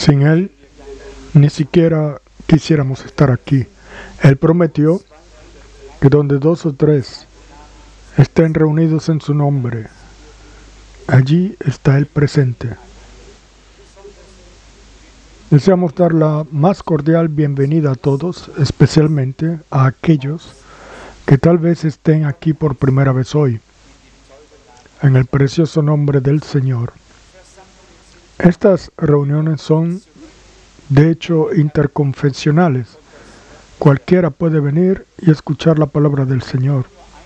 Sin Él, ni siquiera quisiéramos estar aquí. Él prometió que donde 2 o 3 estén reunidos en su nombre, allí está Él presente. Deseamos dar la más cordial bienvenida a todos, especialmente a aquellos que tal vez estén aquí por primera vez hoy, en el precioso nombre del Señor. Estas reuniones son, de hecho, interconfesionales. Cualquiera puede venir y escuchar la palabra del Señor.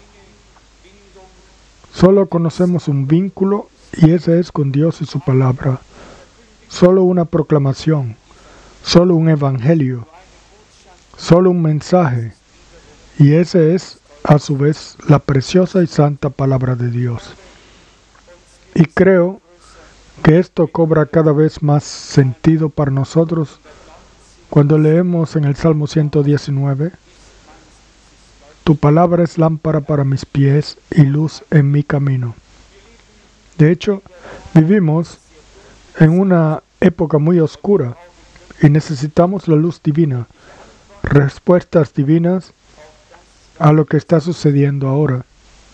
Solo conocemos un vínculo y ese es con Dios y su palabra. Solo una proclamación, solo un evangelio, solo un mensaje, y ese es, a su vez, la preciosa y santa palabra de Dios. Y creo que esto cobra cada vez más sentido para nosotros cuando leemos en el Salmo 119, tu palabra es lámpara para mis pies y luz en mi camino. De hecho, vivimos en una época muy oscura y necesitamos la luz divina, respuestas divinas a lo que está sucediendo ahora.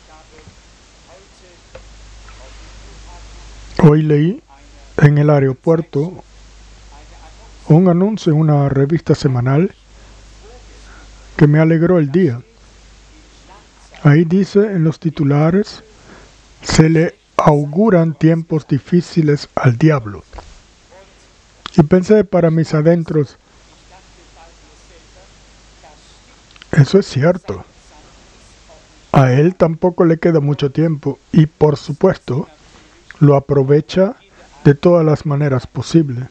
Hoy leí en el aeropuerto un anuncio en una revista semanal que me alegró el día. Ahí dice en los titulares, se le auguran tiempos difíciles al diablo. Y pensé para mis adentros, eso es cierto. A él tampoco le queda mucho tiempo y por supuesto lo aprovecha de todas las maneras posibles.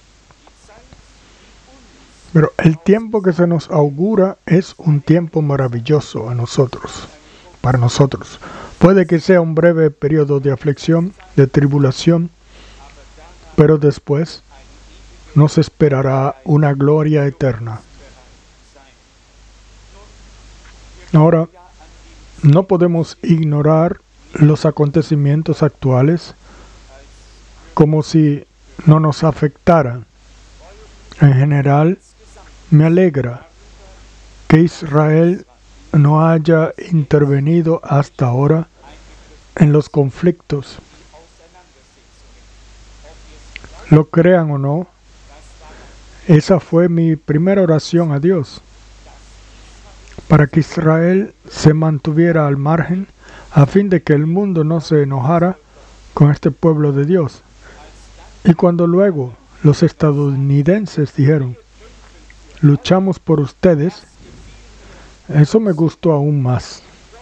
Pero el tiempo que se nos augura es un tiempo maravilloso para nosotros. Puede que sea un breve periodo de aflicción, de tribulación, pero después nos esperará una gloria eterna. Ahora, no podemos ignorar los acontecimientos actuales como si no nos afectaran. En general, me alegra que Israel no haya intervenido hasta ahora en los conflictos. Lo crean o no, esa fue mi primera oración a Dios, para que Israel se mantuviera al margen, a fin de que el mundo no se enojara con este pueblo de Dios. Y cuando luego los estadounidenses dijeron, luchamos por ustedes, eso me gustó aún más.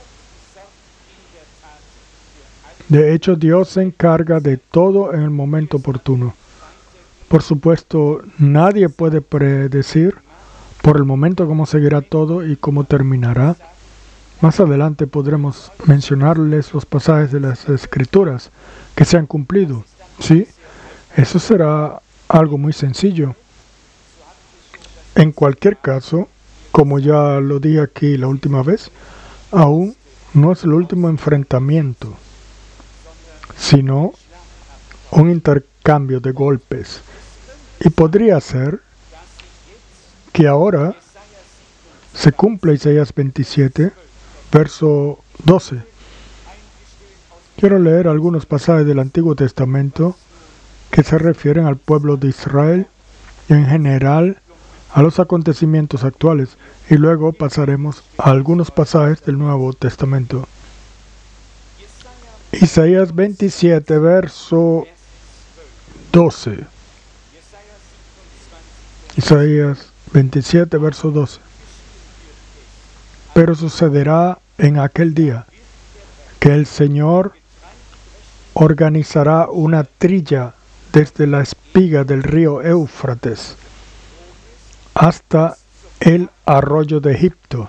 De hecho, Dios se encarga de todo en el momento oportuno. Por supuesto, nadie puede predecir por el momento cómo seguirá todo y cómo terminará. Más adelante podremos mencionarles los pasajes de las Escrituras que se han cumplido. Sí, eso será algo muy sencillo. En cualquier caso, como ya lo dije aquí la última vez, aún no es el último enfrentamiento, sino un intercambio de golpes. Y podría ser que ahora se cumpla Isaías 27, verso 12. Quiero leer algunos pasajes del Antiguo Testamento que se refieren al pueblo de Israel y en general a los acontecimientos actuales, y luego pasaremos a algunos pasajes del Nuevo Testamento. Isaías 27, verso 12. Isaías 27, verso 12. Pero sucederá en aquel día que el Señor organizará una trilla desde la espiga del río Éufrates hasta el arroyo de Egipto.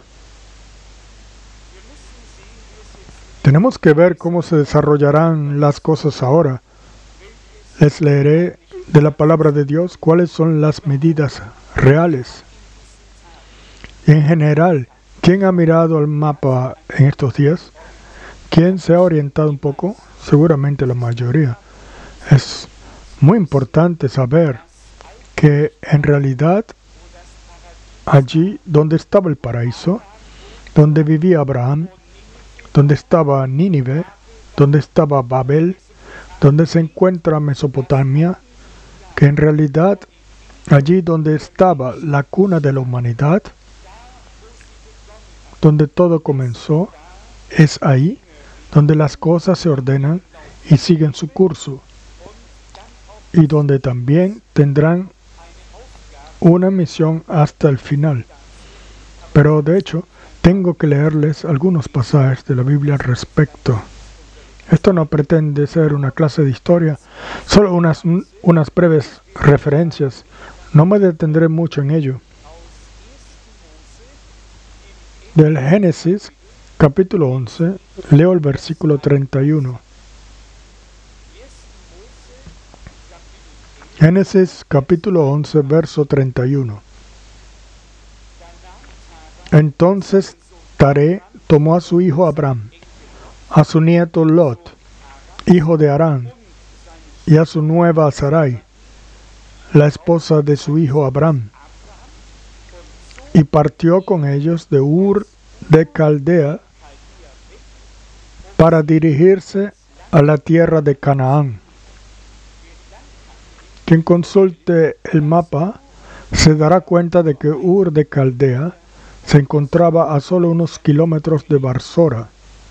Tenemos que ver cómo se desarrollarán las cosas ahora. Les leeré de la palabra de Dios cuáles son las medidas reales. Y en general, ¿quién ha mirado el mapa en estos días? ¿Quién se ha orientado un poco? Seguramente la mayoría. Es muy importante saber que que en realidad allí donde estaba el paraíso, donde vivía Abraham, donde estaba Nínive, donde estaba Babel, donde se encuentra Mesopotamia, que en realidad allí donde estaba la cuna de la humanidad, donde todo comenzó, es ahí donde las cosas se ordenan y siguen su curso, y donde también tendrán una misión hasta el final. Pero de hecho, tengo que leerles algunos pasajes de la Biblia al respecto. Esto no pretende ser una clase de historia, solo unas breves referencias. No me detendré mucho en ello. Del Génesis, capítulo 11, leo el versículo 31. Génesis, capítulo 11, verso 31. Entonces Taré tomó a su hijo Abram, a su nieto Lot, hijo de Harán, y a su nueva Sarai, la esposa de su hijo Abram, y partió con ellos de Ur de Caldea para dirigirse a la tierra de Canaán. Quien consulte el mapa se dará cuenta de que Ur de Caldea se encontraba a solo unos kilómetros de Basora.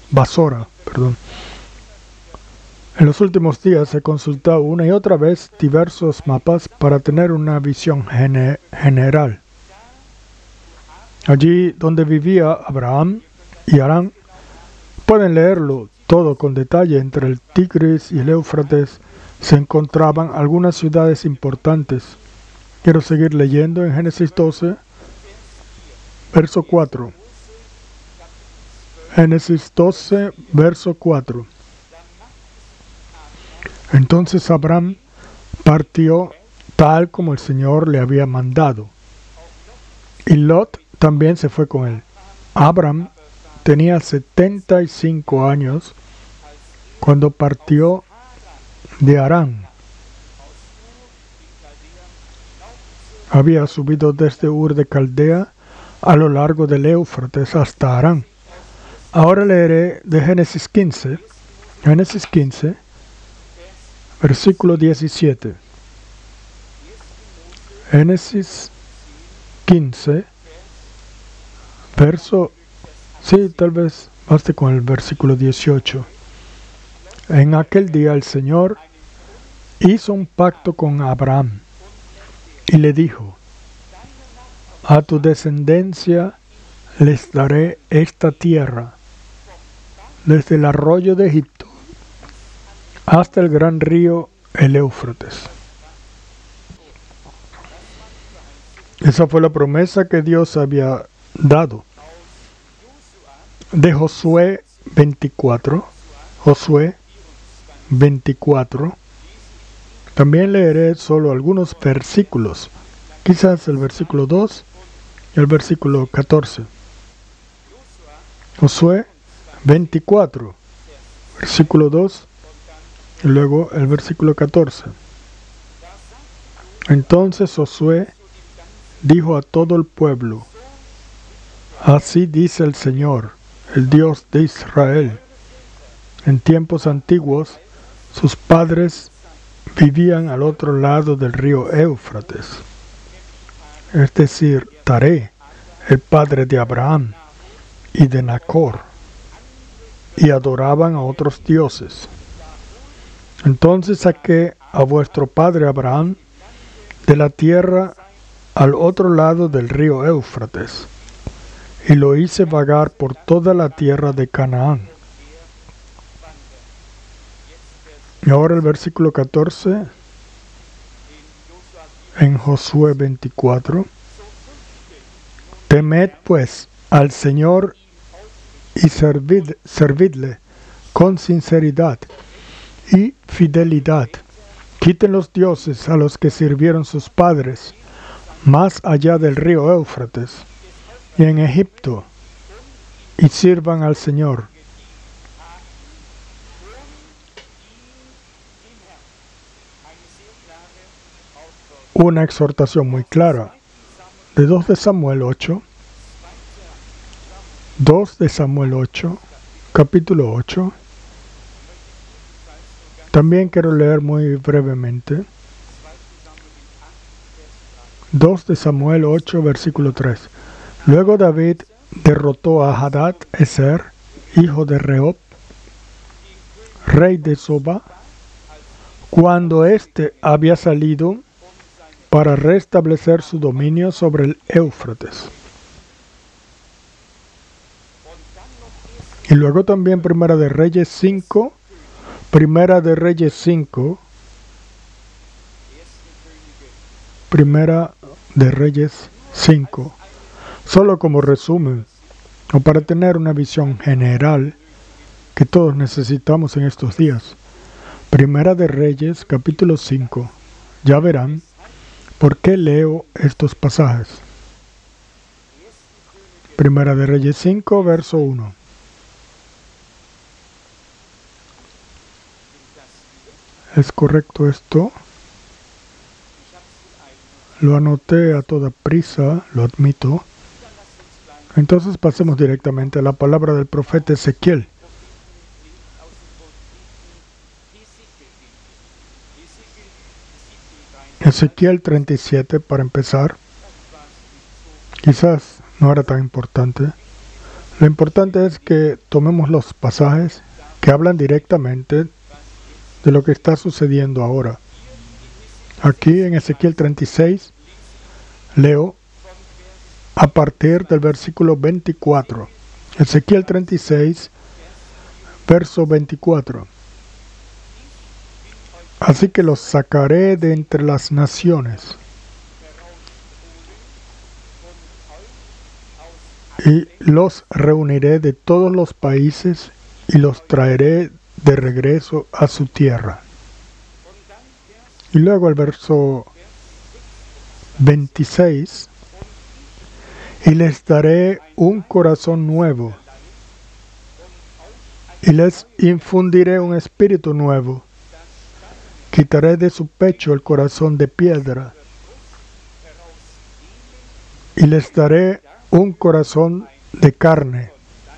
En los últimos días he consultado una y otra vez diversos mapas para tener una visión general. Allí donde vivía Abraham y Harán, pueden leerlo todo con detalle. Entre el Tigris y el Éufrates se encontraban algunas ciudades importantes. Quiero seguir leyendo en Génesis 12, verso 4. Génesis 12, verso 4. Entonces Abraham partió tal como el Señor le había mandado, y Lot también se fue con él. Abraham tenía 75 años cuando partió de Harán. Había subido desde Ur de Caldea a lo largo del Éufrates hasta Harán. Ahora leeré de Génesis 15. Génesis 15, versículo 17. Génesis 15, verso... Sí, tal vez baste con el versículo 18. En aquel día el Señor hizo un pacto con Abraham y le dijo: a tu descendencia les daré esta tierra, desde el arroyo de Egipto hasta el gran río el Éufrates. Esa fue la promesa que Dios había dado. De Josué 24. Josué 24. También leeré solo algunos versículos, quizás el versículo 2 y el versículo 14. Josué 24, versículo 2 y luego el versículo 14. Entonces Josué dijo a todo el pueblo: así dice el Señor, el Dios de Israel. En tiempos antiguos, sus padres vivían al otro lado del río Éufrates, es decir, Taré, el padre de Abraham y de Nacor, y adoraban a otros dioses. Entonces saqué a vuestro padre Abraham de la tierra al otro lado del río Éufrates, y lo hice vagar por toda la tierra de Canaán. Y ahora el versículo 14, en Josué 24. Temed pues al Señor y servidle con sinceridad y fidelidad. Quiten los dioses a los que sirvieron sus padres más allá del río Éufrates y en Egipto, y sirvan al Señor. una exhortación muy clara. De 2 de Samuel 8, 2 de Samuel 8, capítulo 8. También quiero leer muy brevemente. 2 de Samuel 8, versículo 3. Luego David derrotó a Hadad Ezer, hijo de Rehob, rey de Soba, cuando éste había salido para restablecer su dominio sobre el Éufrates. Y luego también Primera de Reyes 5, Primera de Reyes 5, Primera de Reyes 5, solo como resumen, o para tener una visión general que todos necesitamos en estos días. Primera de Reyes, capítulo 5. Ya verán por qué leo estos pasajes. Primera de Reyes 5, verso 1. ¿Es correcto esto? Lo anoté a toda prisa, lo admito. Entonces pasemos directamente a la palabra del profeta Ezequiel. Ezequiel 37, para empezar. Quizás no era tan importante. Lo importante es que tomemos los pasajes que hablan directamente de lo que está sucediendo ahora. Aquí en Ezequiel 36 leo a partir del versículo 24. Ezequiel 36, verso 24. Así que los sacaré de entre las naciones y los reuniré de todos los países y los traeré de regreso a su tierra. Y luego el verso 26. Y les daré un corazón nuevo y les infundiré un espíritu nuevo. Quitaré de su pecho el corazón de piedra y les daré un corazón de carne.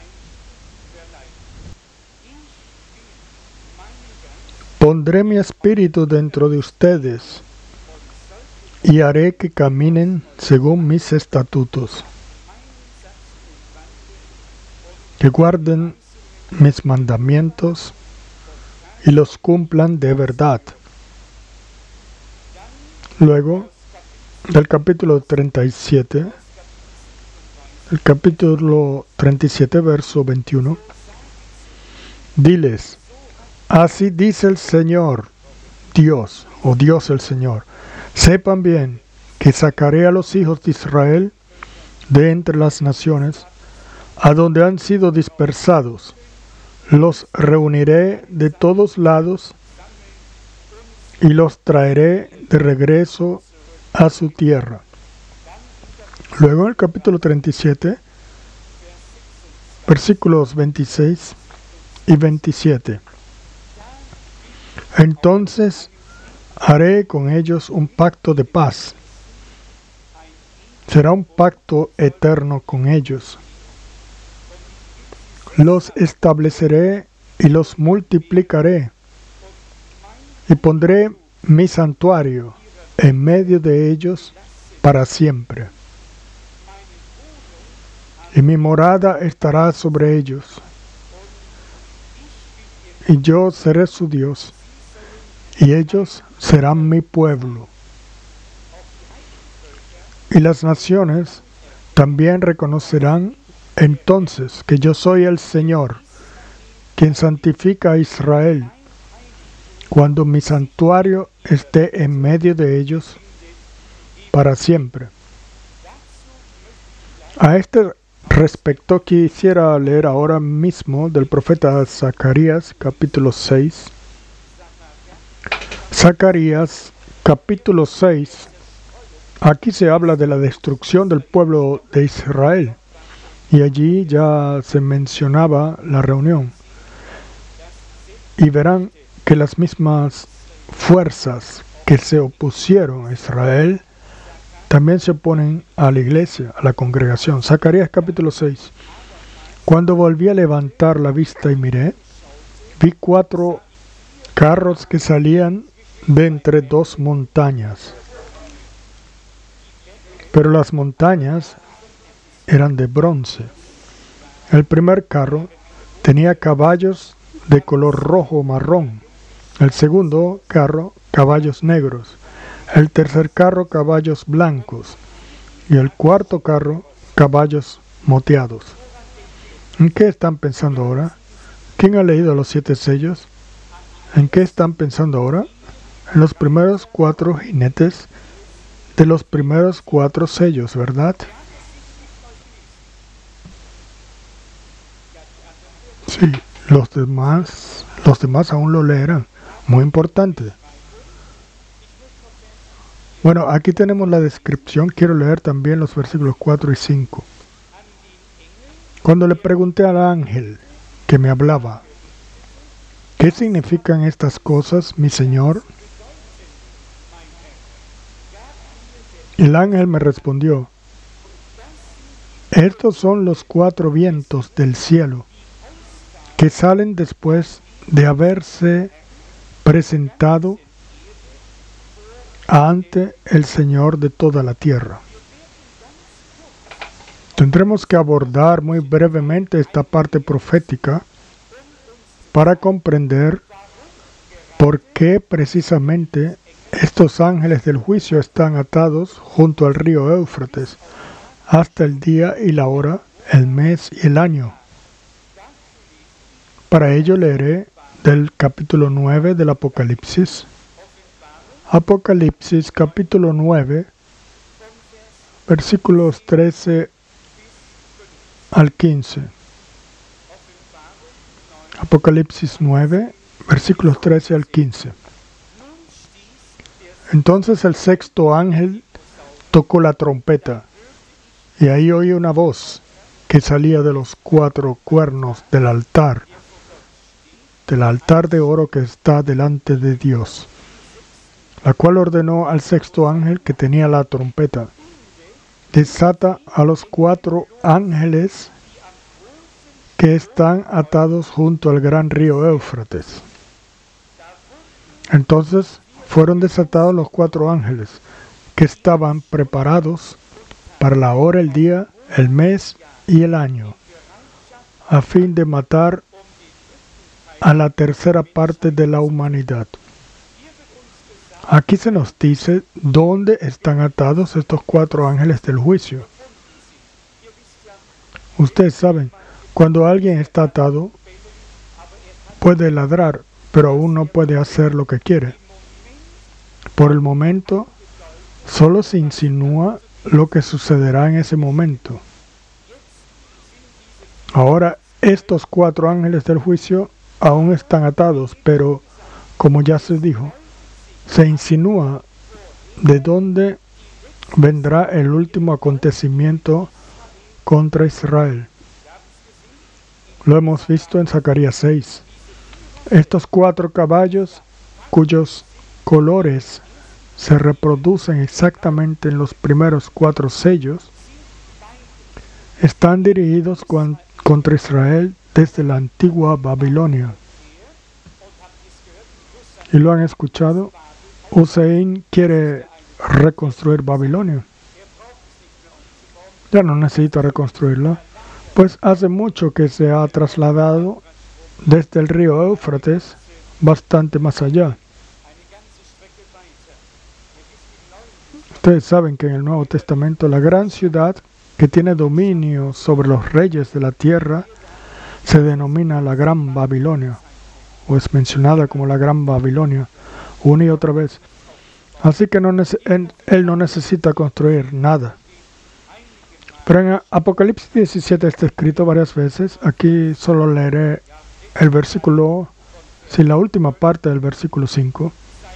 Pondré mi espíritu dentro de ustedes y haré que caminen según mis estatutos, que guarden mis mandamientos y los cumplan de verdad. Luego, del capítulo 37, verso 21, diles, así dice el Señor, Dios, o Dios el Señor, sepan bien que sacaré a los hijos de Israel de entre las naciones, a donde han sido dispersados, los reuniré de todos lados y los traeré de regreso a su tierra. Luego en el capítulo 37, versículos 26 y 27. Entonces haré con ellos un pacto de paz. Será un pacto eterno con ellos. Los estableceré y los multiplicaré. Y pondré mi santuario en medio de ellos para siempre. Y mi morada estará sobre ellos. Y yo seré su Dios, y ellos serán mi pueblo. Y las naciones también reconocerán entonces que yo soy el Señor, quien santifica a Israel, cuando mi santuario esté en medio de ellos para siempre. A este respecto quisiera leer ahora mismo del profeta Zacarías, capítulo 6. Zacarías, capítulo 6. Aquí se habla de la destrucción del pueblo de Israel. Y allí ya se mencionaba la reunión. Y verán que las mismas fuerzas que se opusieron a Israel también se oponen a la iglesia, a la congregación. Zacarías capítulo 6. Cuando volví a levantar la vista y miré, vi 4 carros que salían de entre 2 montañas. Pero las montañas eran de bronce. El primer carro tenía caballos de color rojo o marrón. El segundo carro, caballos negros. El tercer carro, caballos blancos. Y el cuarto carro, caballos moteados. ¿En qué están pensando ahora? ¿Quién ha leído los 7 sellos? ¿En qué están pensando ahora? En los primeros 4 jinetes de los primeros 4 sellos, ¿verdad? Sí, los demás aún lo leerán. Muy importante. Bueno, aquí tenemos la descripción. Quiero leer también los versículos 4 y 5. Cuando le pregunté al ángel que me hablaba, ¿qué significan estas cosas, mi Señor? El ángel me respondió, estos son los 4 vientos del cielo que salen después de haberse presentado ante el Señor de toda la tierra. Tendremos que abordar muy brevemente esta parte profética para comprender por qué precisamente estos ángeles del juicio están atados junto al río Éufrates hasta el día y la hora, el mes y el año. Para ello leeré del capítulo 9 del Apocalipsis. Apocalipsis capítulo 9, versículos 13 al 15. Apocalipsis 9, versículos 13 al 15. Entonces el sexto ángel tocó la trompeta, y ahí oí una voz que salía de los 4 cuernos del altar de oro que está delante de Dios, la cual ordenó al sexto ángel que tenía la trompeta, desata a los 4 ángeles que están atados junto al gran río Éufrates. Entonces fueron desatados los 4 ángeles que estaban preparados para la hora, el día, el mes y el año, a fin de matar a la tercera parte de la humanidad. Aquí se nos dice dónde están atados estos 4 ángeles del juicio. Ustedes saben, cuando alguien está atado, puede ladrar, pero aún no puede hacer lo que quiere. Por el momento, solo se insinúa lo que sucederá en ese momento. Ahora, estos 4 ángeles del juicio aún están atados, pero, como ya se dijo, se insinúa de dónde vendrá el último acontecimiento contra Israel. Lo hemos visto en Zacarías 6. Estos 4 caballos, cuyos colores se reproducen exactamente en los primeros 4 sellos, están dirigidos contra Israel desde la antigua Babilonia. ¿Y lo han escuchado? Hussein quiere reconstruir Babilonia. Ya no necesita reconstruirla, pues hace mucho que se ha trasladado desde el río Éufrates bastante más allá. Ustedes saben que en el Nuevo Testamento la gran ciudad que tiene dominio sobre los reyes de la tierra se denomina la Gran Babilonia, o es mencionada como la Gran Babilonia una y otra vez. Así que él no necesita construir nada. Pero en Apocalipsis 17 está escrito varias veces. Aquí solo leeré el versículo, la última parte del versículo 5.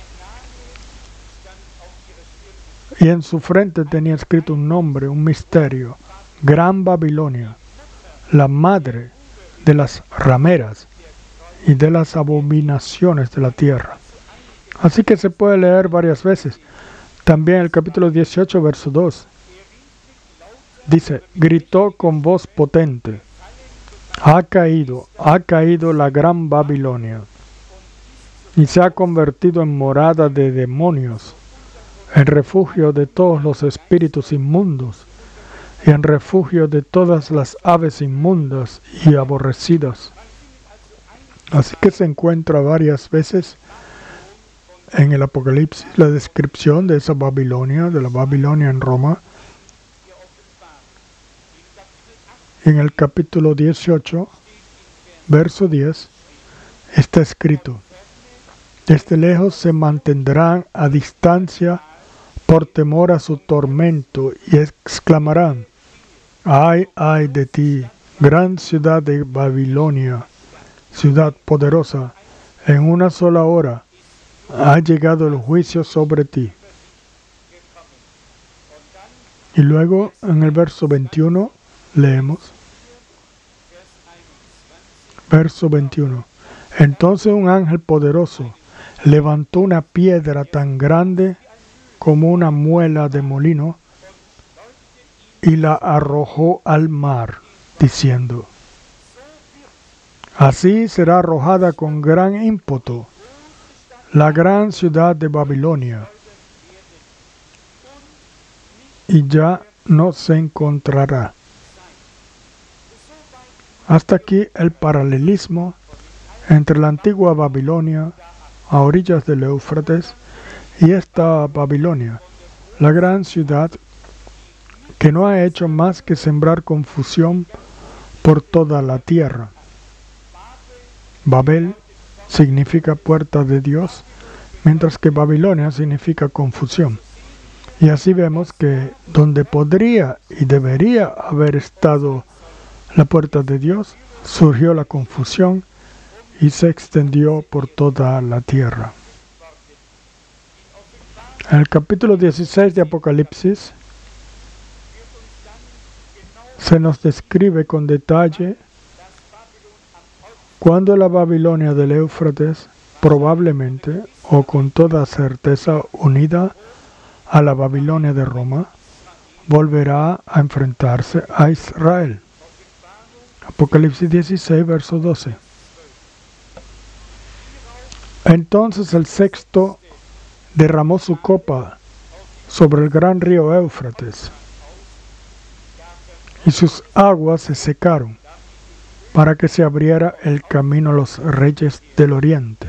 Y en su frente tenía escrito un nombre, un misterio: Gran Babilonia, la madre de las rameras y de las abominaciones de la tierra. Así que se puede leer varias veces. También el capítulo 18, verso 2. Dice, gritó con voz potente, ha caído la gran Babilonia, y se ha convertido en morada de demonios, en refugio de todos los espíritus inmundos, y en refugio de todas las aves inmundas y aborrecidas. Así que se encuentra varias veces en el Apocalipsis la descripción de esa Babilonia, de la Babilonia en Roma. En el capítulo 18, verso 10, está escrito, desde lejos se mantendrán a distancia por temor a su tormento y exclamarán, ay, ay de ti, gran ciudad de Babilonia, ciudad poderosa, en una sola hora ha llegado el juicio sobre ti. Y luego en el verso 21 leemos, verso 21, entonces un ángel poderoso levantó una piedra tan grande como una muela de molino y la arrojó al mar, diciendo, así será arrojada con gran ímpetu la gran ciudad de Babilonia, y ya no se encontrará. Hasta aquí el paralelismo entre la antigua Babilonia, a orillas del Éufrates, y esta Babilonia, la gran ciudad que no ha hecho más que sembrar confusión por toda la tierra. Babel significa puerta de Dios, mientras que Babilonia significa confusión. Y así vemos que donde podría y debería haber estado la puerta de Dios, surgió la confusión y se extendió por toda la tierra. En el capítulo 16 de Apocalipsis se nos describe con detalle cuando la Babilonia del Éufrates, probablemente o con toda certeza unida a la Babilonia de Roma, volverá a enfrentarse a Israel. Apocalipsis 16, verso 12. Entonces el sexto derramó su copa sobre el gran río Éufrates, y sus aguas se secaron, para que se abriera el camino a los reyes del oriente.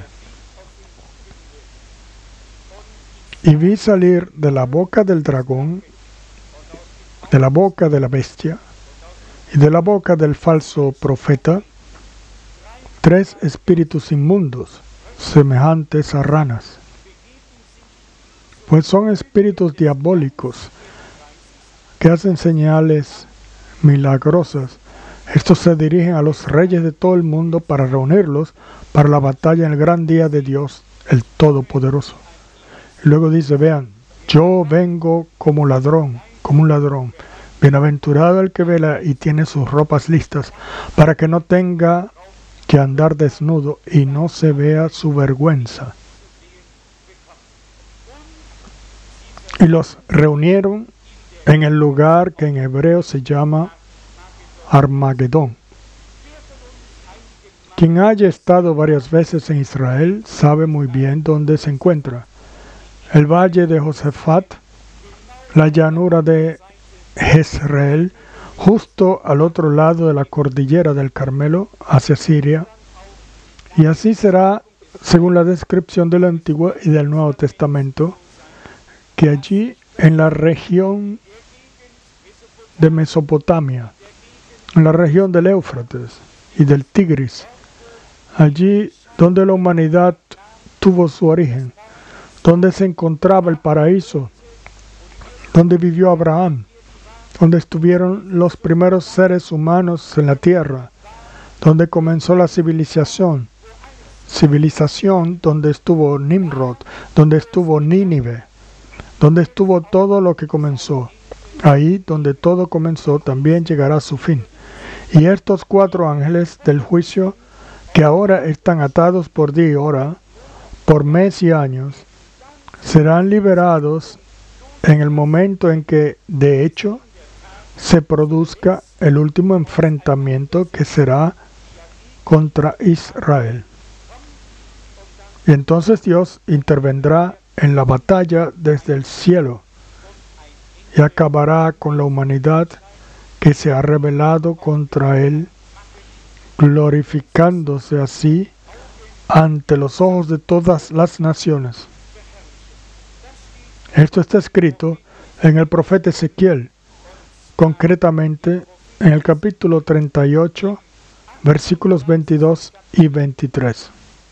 Y vi salir de la boca del dragón, de la boca de la bestia, y de la boca del falso profeta, 3 espíritus inmundos, semejantes a ranas. Pues son espíritus diabólicos, que hacen señales milagrosas. Estos se dirigen a los reyes de todo el mundo para reunirlos para la batalla en el gran día de Dios, el Todopoderoso. Y luego dice, vean, yo vengo como un ladrón. Bienaventurado el que vela y tiene sus ropas listas, para que no tenga que andar desnudo y no se vea su vergüenza. Y los reunieron en el lugar que en hebreo se llama Armagedón. Quien haya estado varias veces en Israel sabe muy bien dónde se encuentra. El valle de Josafat, la llanura de Jezreel, justo al otro lado de la cordillera del Carmelo, hacia Siria. Y así será, según la descripción del Antiguo y del Nuevo Testamento, que allí en la región de Mesopotamia, en la región del Éufrates y del Tigris, allí donde la humanidad tuvo su origen, donde se encontraba el paraíso, donde vivió Abraham, donde estuvieron los primeros seres humanos en la tierra, donde comenzó la civilización donde estuvo Nimrod, donde estuvo Nínive, donde estuvo todo lo que comenzó. Ahí donde todo comenzó también llegará a su fin. Y estos 4 ángeles del juicio, que ahora están atados por día y hora, por mes y años, serán liberados en el momento en que, de hecho, se produzca el último enfrentamiento que será contra Israel. Y entonces Dios intervendrá en la batalla desde el cielo y acabará con la humanidad que se ha rebelado contra Él, glorificándose así ante los ojos de todas las naciones. Esto está escrito en el profeta Ezequiel, concretamente en el capítulo 38, versículos 22 y 23.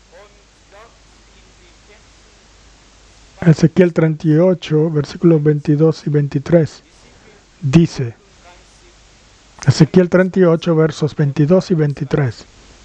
Ezequiel 38, versículos 22 y 23, dice, Ezequiel 38, versos 22 y 23,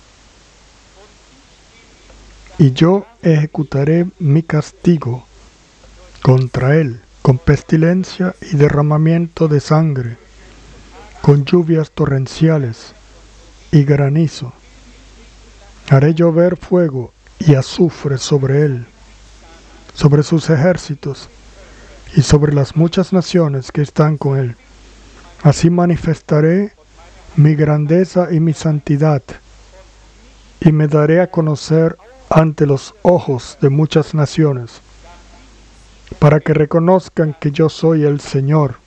y yo ejecutaré mi castigo contra él, con pestilencia y derramamiento de sangre, con lluvias torrenciales y granizo. Haré llover fuego y azufre sobre él, sobre sus ejércitos y sobre las muchas naciones que están con él. Así manifestaré mi grandeza y mi santidad, y me daré a conocer ante los ojos de muchas naciones, para que reconozcan que yo soy el Señor.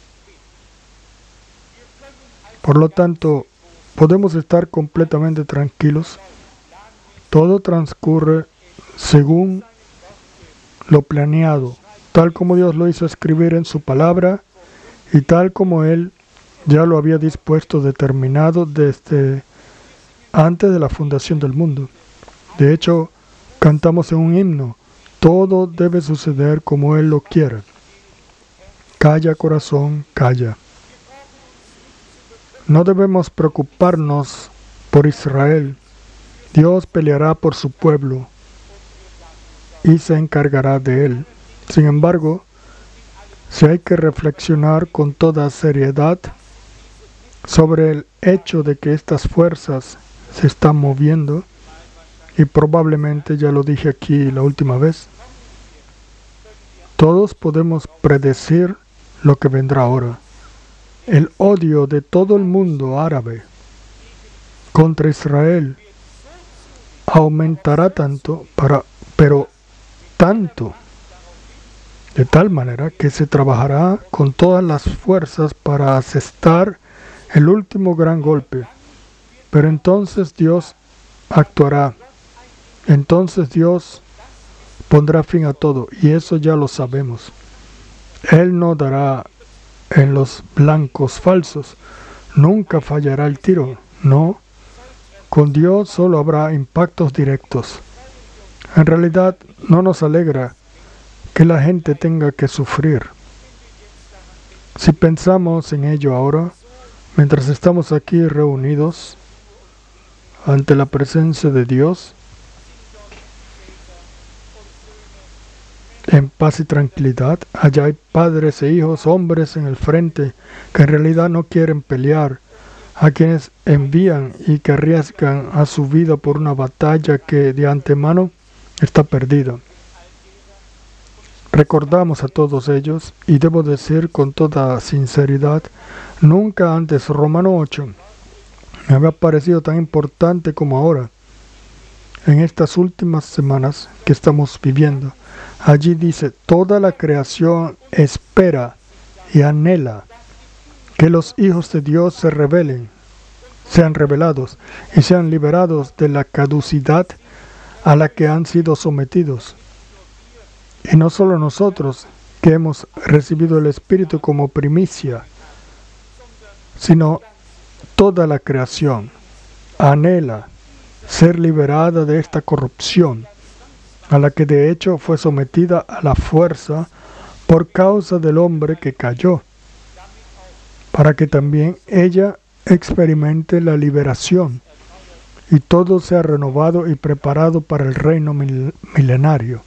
Por lo tanto, podemos estar completamente tranquilos. Todo transcurre según lo planeado, tal como Dios lo hizo escribir en su palabra y tal como Él ya lo había dispuesto, determinado desde antes de la fundación del mundo. De hecho, cantamos en un himno, todo debe suceder como Él lo quiere. Calla, corazón, calla. No debemos preocuparnos por Israel. Dios peleará por su pueblo y se encargará de él. Sin embargo, si hay que reflexionar con toda seriedad sobre el hecho de que estas fuerzas se están moviendo, y probablemente ya lo dije aquí la última vez, todos podemos predecir lo que vendrá ahora. El odio de todo el mundo árabe contra Israel aumentará pero tanto, de tal manera que se trabajará con todas las fuerzas para asestar el último gran golpe. Pero entonces Dios actuará. Entonces Dios pondrá fin a todo, y eso ya lo sabemos. Él no dará en los blancos falsos. Nunca fallará el tiro. No. Con Dios solo habrá impactos directos. En realidad no nos alegra que la gente tenga que sufrir. Si pensamos en ello ahora, mientras estamos aquí reunidos ante la presencia de Dios, en paz y tranquilidad, allá hay padres e hijos, hombres en el frente, que en realidad no quieren pelear, a quienes envían y que arriesgan a su vida por una batalla que de antemano está perdida. Recordamos a todos ellos, y debo decir con toda sinceridad, nunca antes Romano 8 me había parecido tan importante como ahora, en estas últimas semanas que estamos viviendo. Allí dice, toda la creación espera y anhela que los hijos de Dios se rebelen, sean revelados y sean liberados de la caducidad a la que han sido sometidos. Y no solo nosotros, que hemos recibido el Espíritu como primicia, sino toda la creación anhela ser liberada de esta corrupción, a la que de hecho fue sometida a la fuerza por causa del hombre que cayó, para que también ella experimente la liberación y todo sea renovado y preparado para el reino milenario.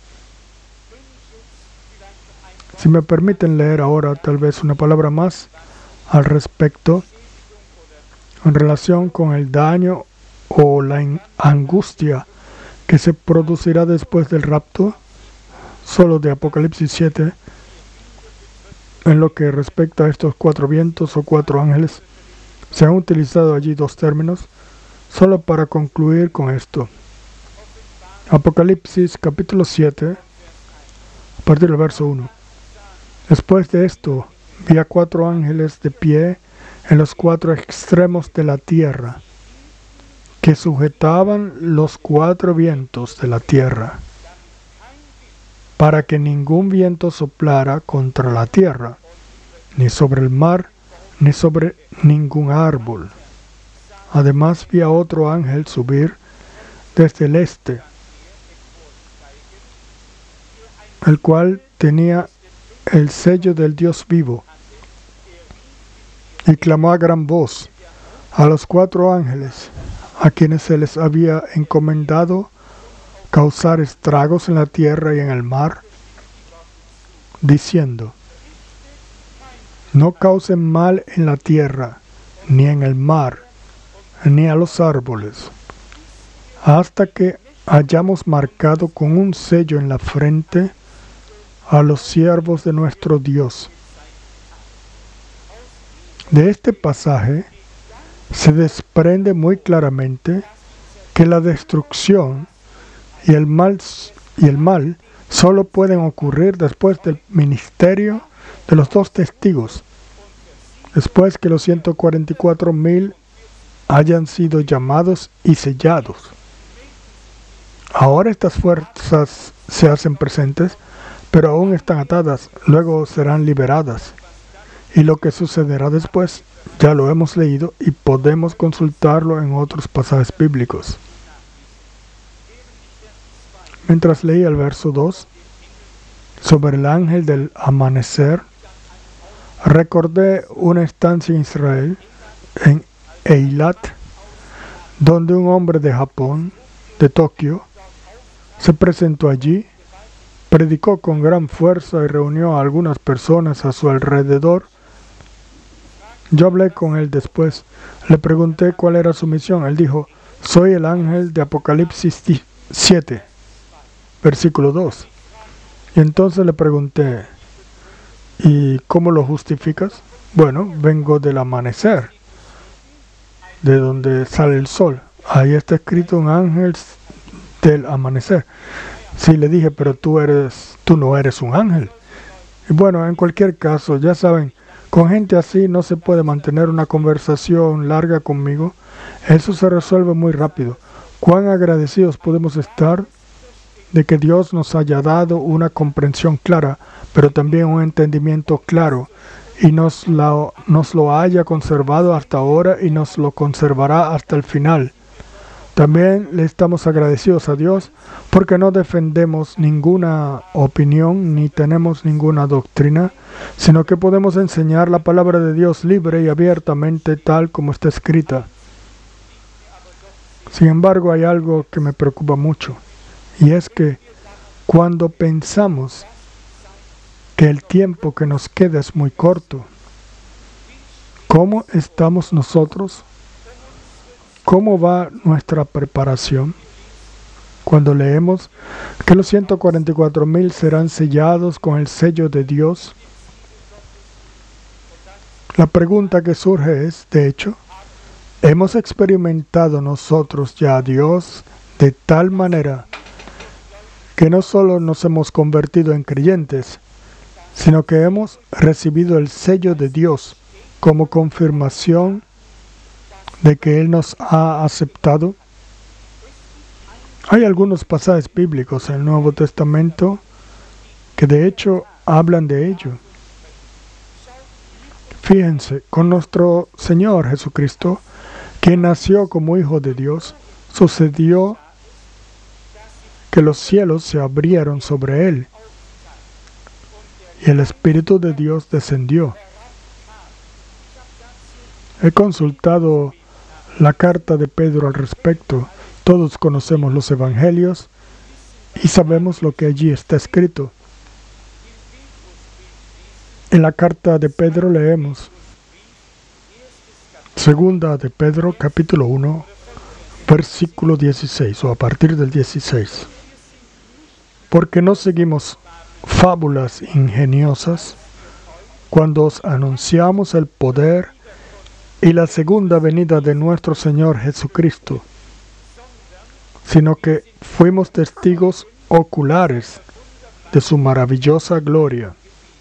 Si me permiten leer ahora tal vez una palabra más al respecto en relación con el daño o la angustia que se producirá después del rapto, solo de Apocalipsis 7, en lo que respecta a estos 4 vientos o 4 ángeles. Se han utilizado allí 2 términos, solo para concluir con esto. Apocalipsis capítulo 7, a partir del verso 1. Después de esto, vi a 4 ángeles de pie en los 4 extremos de la tierra, que sujetaban los 4 vientos de la tierra, para que ningún viento soplara contra la tierra, ni sobre el mar, ni sobre ningún árbol. Además vi a otro ángel subir desde el este, el cual tenía el sello del Dios vivo, y clamó a gran voz a los 4 ángeles, a quienes se les había encomendado causar estragos en la tierra y en el mar, diciendo: no causen mal en la tierra, ni en el mar, ni a los árboles, hasta que hayamos marcado con un sello en la frente a los siervos de nuestro Dios. De este pasaje se desprende muy claramente que la destrucción y el mal solo pueden ocurrir después del ministerio de los 2 testigos, después que los 144,000 hayan sido llamados y sellados. Ahora estas fuerzas se hacen presentes, pero aún están atadas, luego serán liberadas. Y lo que sucederá después ya lo hemos leído y podemos consultarlo en otros pasajes bíblicos. Mientras leía el verso 2, sobre el ángel del amanecer, recordé una estancia en Israel, en Eilat, donde un hombre de Japón, de Tokio, se presentó allí, predicó con gran fuerza y reunió a algunas personas a su alrededor. Yo hablé con él después, le pregunté cuál era su misión. Él dijo: soy el ángel de Apocalipsis 7, versículo 2. Y entonces le pregunté: ¿y cómo lo justificas? Bueno, vengo del amanecer, de donde sale el sol. Ahí está escrito un ángel del amanecer. Sí, le dije, pero tú no eres un ángel. Y bueno, en cualquier caso, ya saben, con gente así no se puede mantener una conversación larga conmigo. Eso se resuelve muy rápido. Cuán agradecidos podemos estar de que Dios nos haya dado una comprensión clara, pero también un entendimiento claro, y nos lo haya conservado hasta ahora y nos lo conservará hasta el final. También le estamos agradecidos a Dios porque no defendemos ninguna opinión ni tenemos ninguna doctrina, sino que podemos enseñar la palabra de Dios libre y abiertamente tal como está escrita. Sin embargo, hay algo que me preocupa mucho, y es que cuando pensamos que el tiempo que nos queda es muy corto, ¿cómo estamos nosotros? ¿Cómo va nuestra preparación? Cuando leemos que los 144,000 serán sellados con el sello de Dios, la pregunta que surge es, de hecho, ¿hemos experimentado nosotros ya a Dios de tal manera que no solo nos hemos convertido en creyentes, sino que hemos recibido el sello de Dios como confirmación de que Él nos ha aceptado? Hay algunos pasajes bíblicos en el Nuevo Testamento que de hecho hablan de ello. Fíjense, con nuestro Señor Jesucristo, quien nació como Hijo de Dios, sucedió que los cielos se abrieron sobre Él y el Espíritu de Dios descendió. He consultado la carta de Pedro al respecto. Todos conocemos los evangelios y sabemos lo que allí está escrito. En la carta de Pedro leemos, segunda de Pedro, capítulo 1, versículo 16, o a partir del 16. Porque no seguimos fábulas ingeniosas cuando os anunciamos el poder y la segunda venida de nuestro Señor Jesucristo, sino que fuimos testigos oculares de su maravillosa gloria.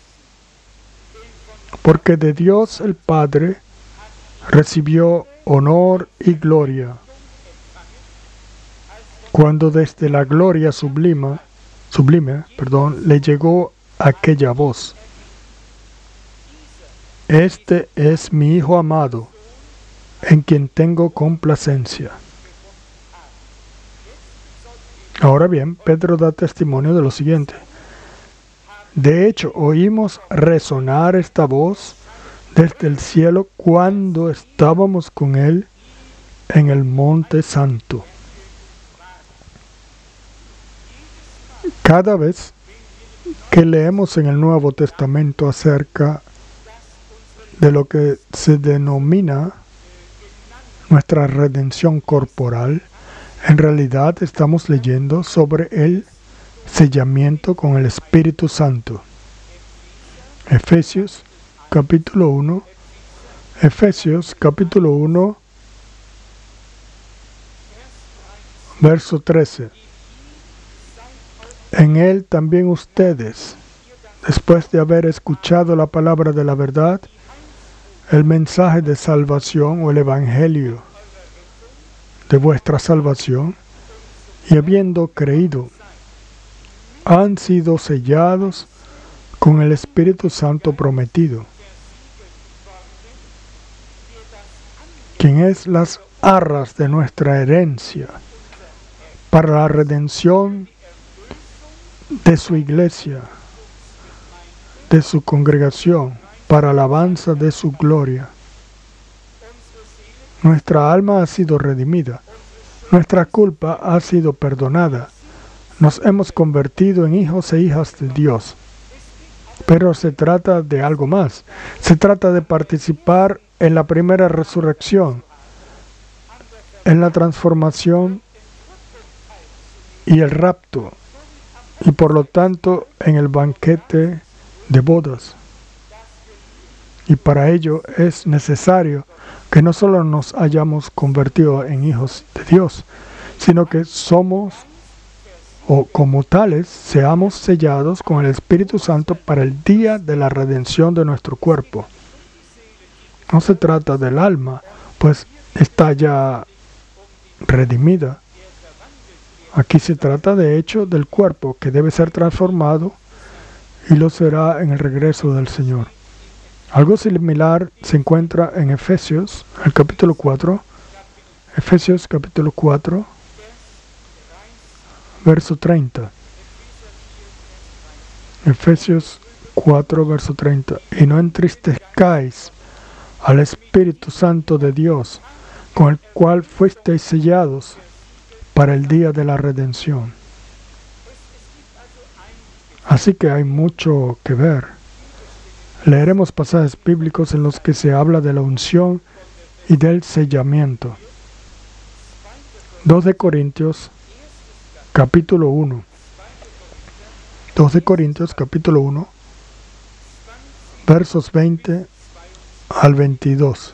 Porque de Dios el Padre recibió honor y gloria, cuando desde la gloria sublime, le llegó aquella voz: Este es mi Hijo amado, en quien tengo complacencia. Ahora bien, Pedro da testimonio de lo siguiente: de hecho, oímos resonar esta voz desde el cielo cuando estábamos con Él en el Monte Santo. Cada vez que leemos en el Nuevo Testamento acerca de lo que se denomina nuestra redención corporal, en realidad estamos leyendo sobre el sellamiento con el Espíritu Santo. Efesios capítulo 1, verso 13. En él también ustedes, después de haber escuchado la palabra de la verdad, el mensaje de salvación o el evangelio de vuestra salvación, y habiendo creído, han sido sellados con el Espíritu Santo prometido, quien es las arras de nuestra herencia para la redención de su iglesia, de su congregación, para alabanza de su gloria. Nuestra alma ha sido redimida, nuestra culpa ha sido perdonada, nos hemos convertido en hijos e hijas de Dios. Pero se trata de algo más, se trata de participar en la primera resurrección, en la transformación y el rapto, y por lo tanto en el banquete de bodas. Y para ello es necesario que no solo nos hayamos convertido en hijos de Dios, sino que somos, o como tales, seamos sellados con el Espíritu Santo para el día de la redención de nuestro cuerpo. No se trata del alma, pues está ya redimida. Aquí se trata de hecho del cuerpo, que debe ser transformado y lo será en el regreso del Señor. Algo similar se encuentra en Efesios, el capítulo 4. Efesios capítulo 4, verso 30. Efesios 4, verso 30. Y no entristezcáis al Espíritu Santo de Dios, con el cual fuisteis sellados para el día de la redención. Así que hay mucho que ver. Leeremos pasajes bíblicos en los que se habla de la unción y del sellamiento. 2 de Corintios capítulo 1. 2 de Corintios capítulo 1, versos 20 al 22.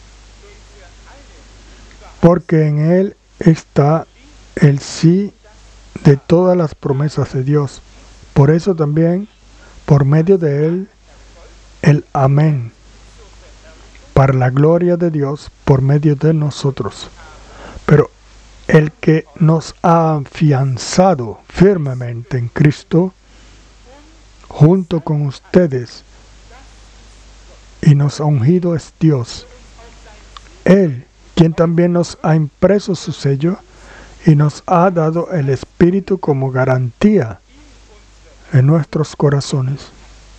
Porque en él está el sí de todas las promesas de Dios. Por eso también, por medio de él, el amén, para la gloria de Dios por medio de nosotros. Pero el que nos ha afianzado firmemente en Cristo, junto con ustedes, y nos ha ungido es Dios. Él, quien también nos ha impreso su sello, y nos ha dado el Espíritu como garantía en nuestros corazones.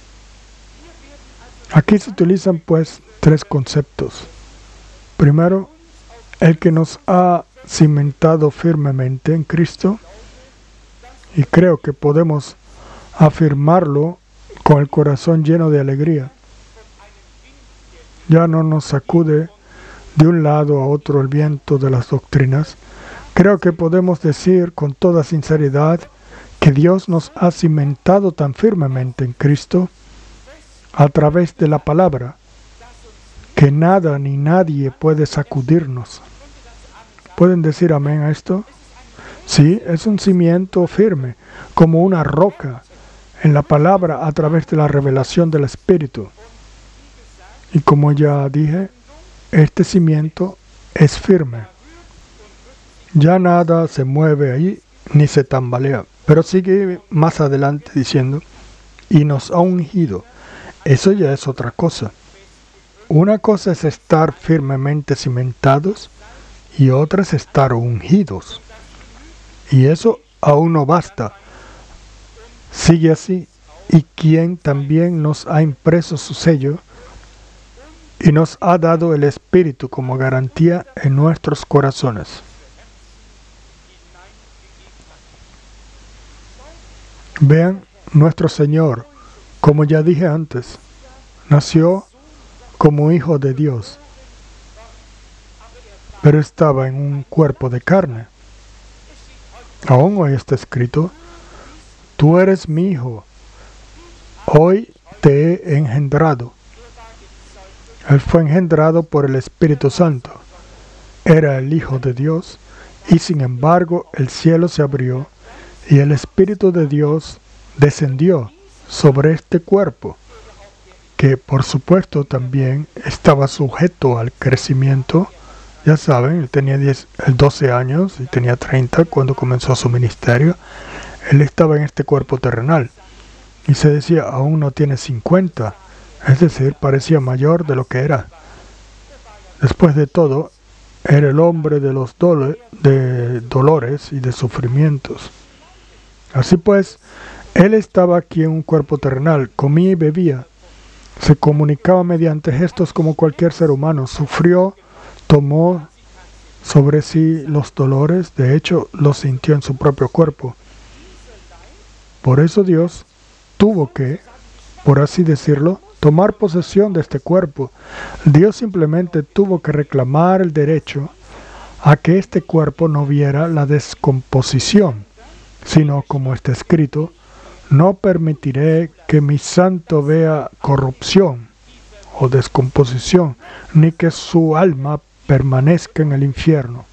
Aquí se utilizan pues tres conceptos. Primero, el que nos ha cimentado firmemente en Cristo, y creo que podemos afirmarlo con el corazón lleno de alegría. Ya no nos sacude de un lado a otro el viento de las doctrinas, Creo que podemos decir con toda sinceridad que Dios nos ha cimentado tan firmemente en Cristo a través de la palabra que nada ni nadie puede sacudirnos. ¿Pueden decir amén a esto? Sí, es un cimiento firme, como una roca en la palabra a través de la revelación del Espíritu. Y como ya dije, este cimiento es firme. Ya nada se mueve ahí ni se tambalea. Pero sigue más adelante diciendo, y nos ha ungido. Eso ya es otra cosa. Una cosa es estar firmemente cimentados y otra es estar ungidos. Y eso aún no basta. Sigue así, y quien también nos ha impreso su sello y nos ha dado el Espíritu como garantía en nuestros corazones. Vean, nuestro Señor, como ya dije antes, nació como hijo de Dios, pero estaba en un cuerpo de carne. Aún hoy está escrito, tú eres mi hijo, hoy te he engendrado. Él fue engendrado por el Espíritu Santo. Era el Hijo de Dios, y sin embargo el cielo se abrió, y el Espíritu de Dios descendió sobre este cuerpo, que por supuesto también estaba sujeto al crecimiento. Ya saben, él tenía 12 años y tenía 30 cuando comenzó su ministerio. Él estaba en este cuerpo terrenal y se decía, aún no tiene 50, es decir, parecía mayor de lo que era. Después de todo, era el hombre de los dolores y de sufrimientos. Así pues, él estaba aquí en un cuerpo terrenal, comía y bebía, se comunicaba mediante gestos como cualquier ser humano, sufrió, tomó sobre sí los dolores, de hecho los sintió en su propio cuerpo. Por eso Dios tuvo que, por así decirlo, tomar posesión de este cuerpo. Dios simplemente tuvo que reclamar el derecho a que este cuerpo no viera la descomposición, sino, como está escrito, no permitiré que mi santo vea corrupción o descomposición, ni que su alma permanezca en el infierno.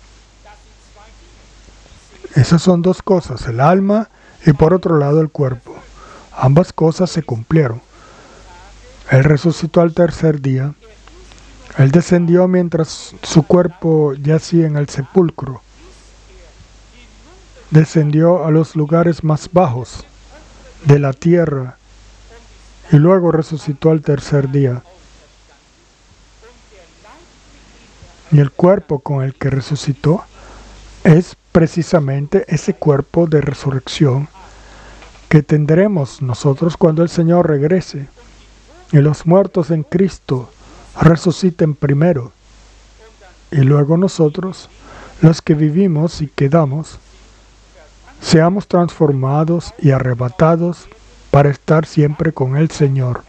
Esas son dos cosas, el alma y por otro lado el cuerpo. Ambas cosas se cumplieron. Él resucitó al tercer día. Él descendió mientras su cuerpo yacía en el sepulcro. Descendió a los lugares más bajos de la tierra y luego resucitó al tercer día. Y el cuerpo con el que resucitó es precisamente ese cuerpo de resurrección que tendremos nosotros cuando el Señor regrese y los muertos en Cristo resuciten primero y luego nosotros, los que vivimos y quedamos, seamos transformados y arrebatados para estar siempre con el Señor.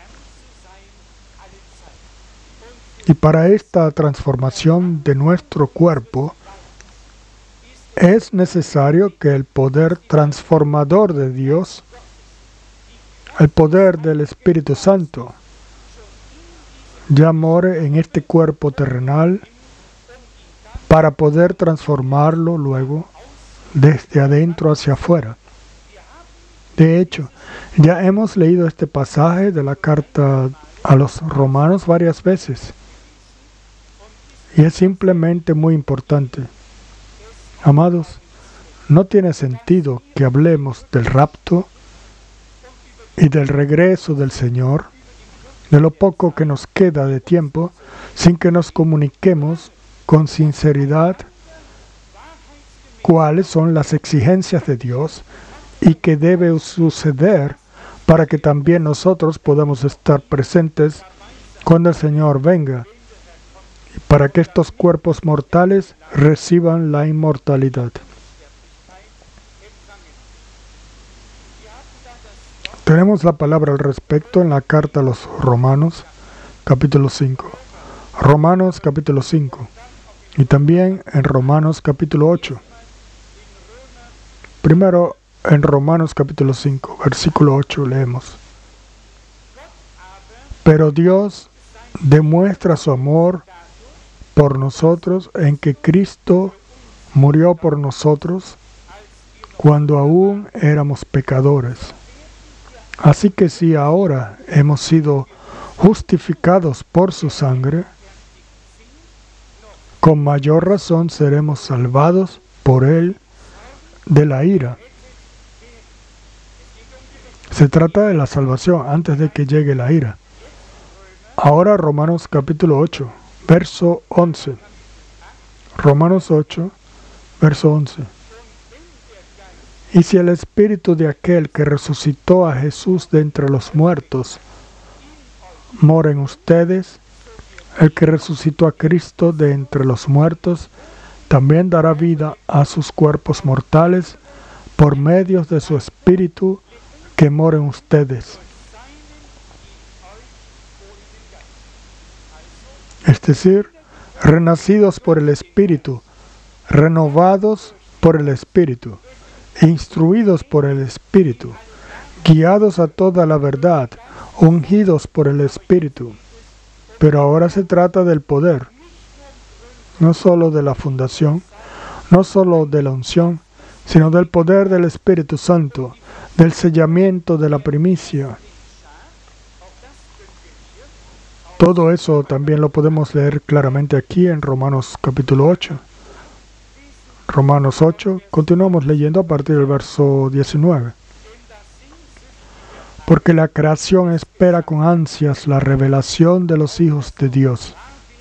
Y para esta transformación de nuestro cuerpo es necesario que el poder transformador de Dios, el poder del Espíritu Santo, ya more en este cuerpo terrenal para poder transformarlo luego desde adentro hacia afuera. De hecho, ya hemos leído este pasaje de la carta a los romanos varias veces. Y es simplemente muy importante. Amados, no tiene sentido que hablemos del rapto y del regreso del Señor, de lo poco que nos queda de tiempo, sin que nos comuniquemos con sinceridad cuáles son las exigencias de Dios y qué debe suceder para que también nosotros podamos estar presentes cuando el Señor venga, y para que estos cuerpos mortales reciban la inmortalidad. Tenemos la palabra al respecto en la carta a los Romanos, capítulo 5. Romanos, capítulo 5. Y también en Romanos, capítulo 8. Primero, en Romanos capítulo 5, versículo 8 leemos: Pero Dios demuestra su amor por nosotros en que Cristo murió por nosotros cuando aún éramos pecadores. Así que si ahora hemos sido justificados por su sangre, con mayor razón seremos salvados por él de la ira. Se trata de la salvación antes de que llegue la ira. Ahora Romanos capítulo 8, verso 11. Romanos 8, verso 11. Y si el espíritu de aquel que resucitó a Jesús de entre los muertos mora en ustedes, el que resucitó a Cristo de entre los muertos también dará vida a sus cuerpos mortales por medio de su espíritu que mora en ustedes. Es decir, renacidos por el Espíritu, renovados por el Espíritu, instruidos por el Espíritu, guiados a toda la verdad, ungidos por el Espíritu. Pero ahora se trata del poder, no solo de la fundación, no solo de la unción, sino del poder del Espíritu Santo, del sellamiento de la primicia. Todo eso también lo podemos leer claramente aquí en Romanos capítulo 8. Romanos 8, continuamos leyendo a partir del verso 19. Porque la creación espera con ansias la revelación de los hijos de Dios.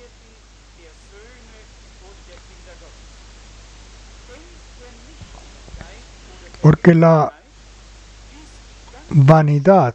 Porque la vanidad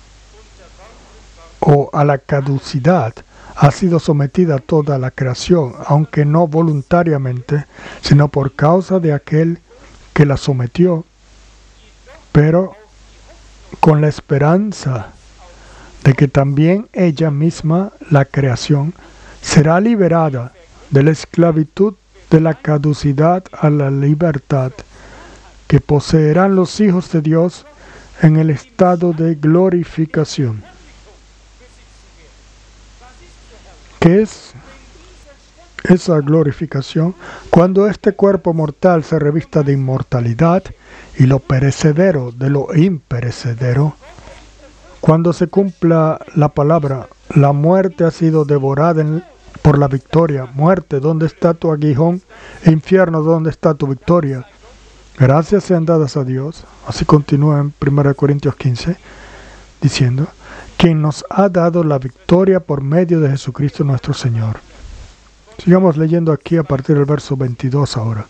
o a la caducidad ha sido sometida toda la creación, aunque no voluntariamente, sino por causa de aquel que la sometió, pero con la esperanza de que también ella misma, la creación, será liberada de la esclavitud de la caducidad a la libertad, que poseerán los hijos de Dios en el estado de glorificación. ¿Qué es esa glorificación? Cuando este cuerpo mortal se revista de inmortalidad y lo perecedero de lo imperecedero, cuando se cumpla la palabra, la muerte ha sido devorada por la victoria. Muerte, ¿dónde está tu aguijón? Infierno, ¿dónde está tu victoria? Gracias sean dadas a Dios. Así continúa en 1 Corintios 15, diciendo: quien nos ha dado la victoria por medio de Jesucristo nuestro Señor. Sigamos leyendo aquí a partir del verso 22 ahora.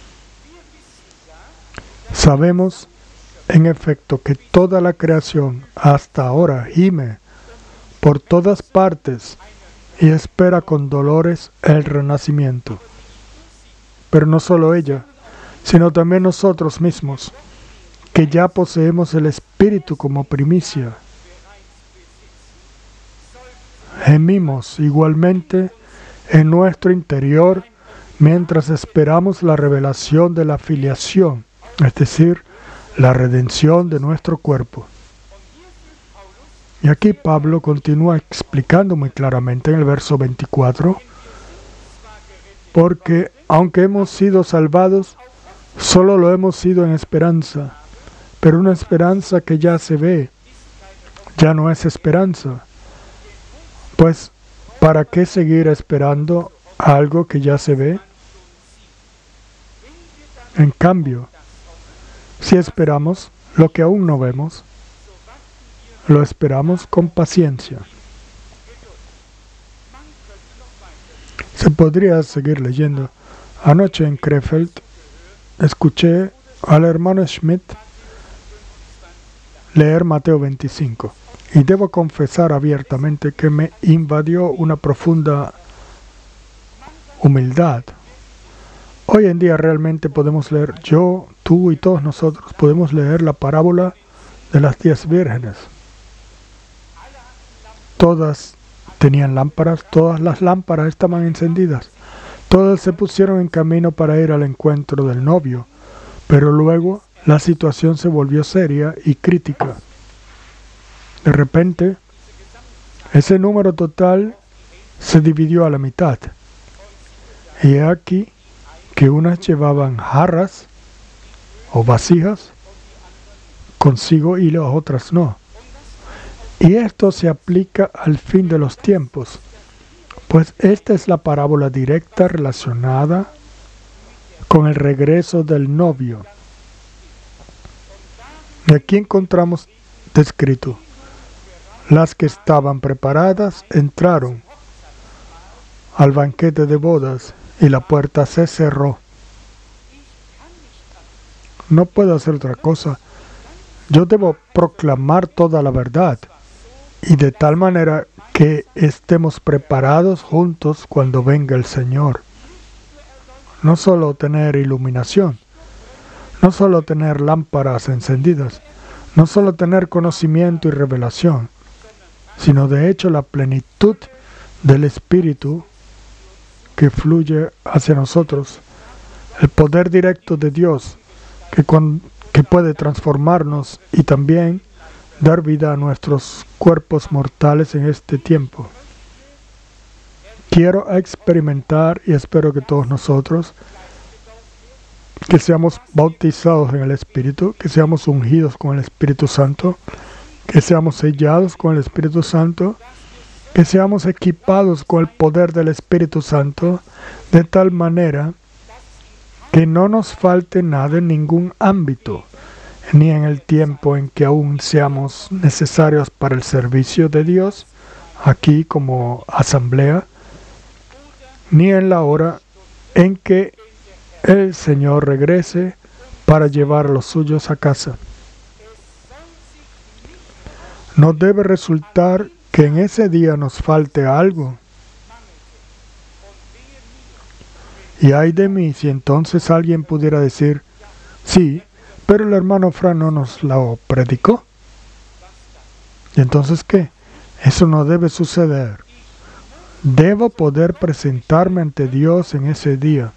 Sabemos, en efecto, que toda la creación hasta ahora gime por todas partes y espera con dolores el renacimiento. Pero no solo ella, sino también nosotros mismos, que ya poseemos el Espíritu como primicia. Gemimos igualmente en nuestro interior mientras esperamos la revelación de la filiación, es decir, la redención de nuestro cuerpo. Y aquí Pablo continúa explicando muy claramente en el verso 24, porque aunque hemos sido salvados, solo lo hemos sido en esperanza, pero una esperanza que ya se ve, ya no es esperanza. Pues, ¿para qué seguir esperando algo que ya se ve? En cambio, si esperamos lo que aún no vemos, lo esperamos con paciencia. Se podría seguir leyendo. Anoche en Krefeld escuché al hermano Schmidt leer Mateo 25. Y debo confesar abiertamente que me invadió una profunda humildad. Hoy en día realmente podemos leer, yo, tú y todos nosotros, podemos leer la parábola de las 10 vírgenes. Todas tenían lámparas, todas las lámparas estaban encendidas. Todas se pusieron en camino para ir al encuentro del novio, pero luego la situación se volvió seria y crítica. De repente, ese número total se dividió a la mitad. Y aquí que unas llevaban jarras o vasijas consigo y las otras no. Y esto se aplica al fin de los tiempos, pues esta es la parábola directa relacionada con el regreso del novio. Y aquí encontramos descrito: las que estaban preparadas entraron al banquete de bodas y la puerta se cerró. No puedo hacer otra cosa. Yo debo proclamar toda la verdad, y de tal manera que estemos preparados juntos cuando venga el Señor. No solo tener iluminación, no solo tener lámparas encendidas, no solo tener conocimiento y revelación, sino de hecho la plenitud del Espíritu que fluye hacia nosotros, el poder directo de Dios que puede transformarnos y también dar vida a nuestros cuerpos mortales en este tiempo. Quiero experimentar, y espero que todos nosotros, que seamos bautizados en el Espíritu, que seamos ungidos con el Espíritu Santo, que seamos sellados con el Espíritu Santo, que seamos equipados con el poder del Espíritu Santo, de tal manera que no nos falte nada en ningún ámbito, ni en el tiempo en que aún seamos necesarios para el servicio de Dios, aquí como asamblea, ni en la hora en que el Señor regrese para llevar a los suyos a casa. No debe resultar que en ese día nos falte algo. Y ay de mí si entonces alguien pudiera decir: sí, pero el hermano Fran no nos lo predicó. ¿Y entonces qué? Eso no debe suceder. Debo poder presentarme ante Dios en ese día.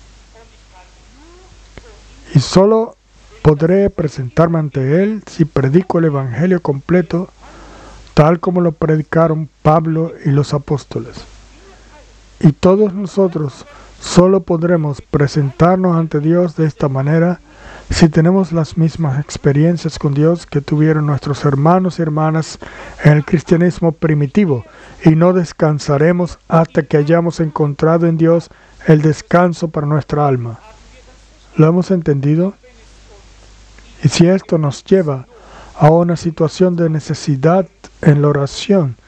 Y solo podré presentarme ante Él si predico el Evangelio completo, tal como lo predicaron Pablo y los apóstoles. Y todos nosotros solo podremos presentarnos ante Dios de esta manera si tenemos las mismas experiencias con Dios que tuvieron nuestros hermanos y hermanas en el cristianismo primitivo, y no descansaremos hasta que hayamos encontrado en Dios el descanso para nuestra alma. ¿Lo hemos entendido? Y si esto nos lleva a una situación de necesidad en la oración,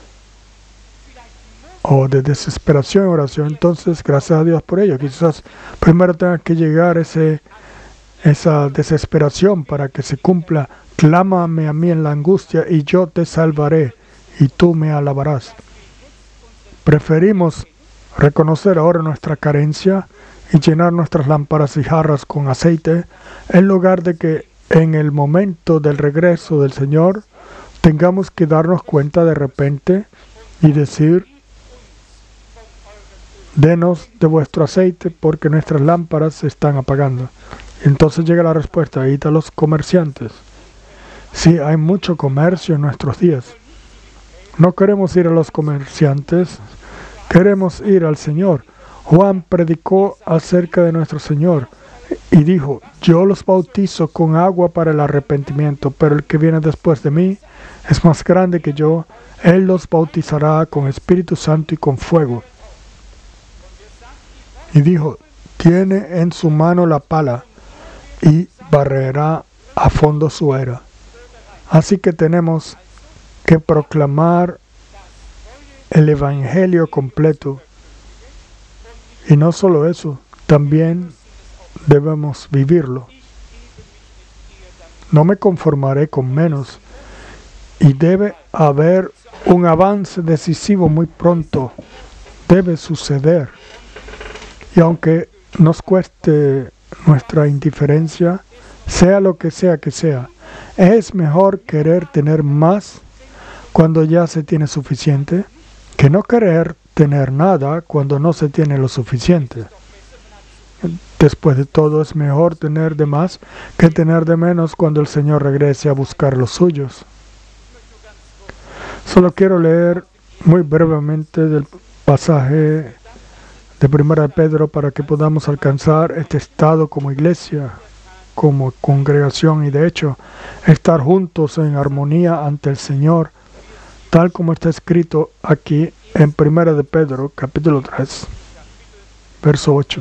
o de desesperación en oración, entonces gracias a Dios por ello. Quizás primero tenga que llegar esa desesperación para que se cumpla: clámame a mí en la angustia y yo te salvaré y tú me alabarás. Preferimos reconocer ahora nuestra carencia y llenar nuestras lámparas y jarras con aceite, en lugar de que en el momento del regreso del Señor tengamos que darnos cuenta de repente y decir: denos de vuestro aceite porque nuestras lámparas se están apagando. Entonces llega la respuesta: ahí están los comerciantes. Sí, hay mucho comercio en nuestros días. No queremos ir a los comerciantes, queremos ir al Señor. Juan predicó acerca de nuestro Señor y dijo: yo los bautizo con agua para el arrepentimiento, pero el que viene después de mí es más grande que yo. Él los bautizará con Espíritu Santo y con fuego. Y dijo: tiene en su mano la pala y barrerá a fondo su era. Así que tenemos que proclamar el Evangelio completo. Y no solo eso, también debemos vivirlo. No me conformaré con menos. Y debe haber un avance decisivo muy pronto. Debe suceder. Y aunque nos cueste nuestra indiferencia, sea lo que sea, es mejor querer tener más cuando ya se tiene suficiente, que no querer tener nada cuando no se tiene lo suficiente. Después de todo, es mejor tener de más que tener de menos cuando el Señor regrese a buscar los suyos. Solo quiero leer muy brevemente del pasaje de 1 de Pedro para que podamos alcanzar este estado como iglesia, como congregación y de hecho estar juntos en armonía ante el Señor, tal como está escrito aquí en 1 de Pedro, capítulo 3, verso 8.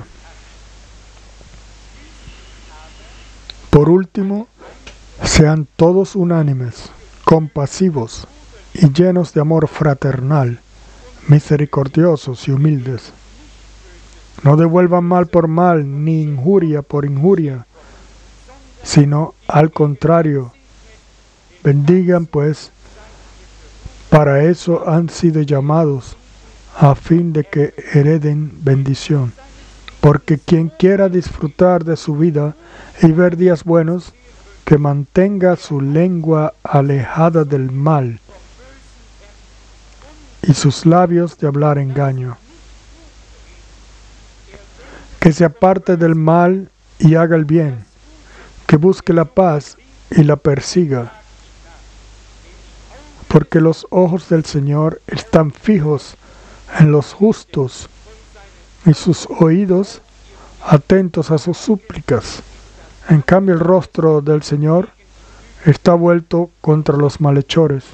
Por último, sean todos unánimes, compasivos y llenos de amor fraternal, misericordiosos y humildes. No devuelvan mal por mal, ni injuria por injuria, sino al contrario, bendigan pues, para eso han sido llamados, a fin de que hereden bendición. Porque quien quiera disfrutar de su vida y ver días buenos, que mantenga su lengua alejada del mal y sus labios de hablar engaño. Que se aparte del mal y haga el bien, que busque la paz y la persiga. Porque los ojos del Señor están fijos en los justos y sus oídos atentos a sus súplicas. En cambio, el rostro del Señor está vuelto contra los malhechores.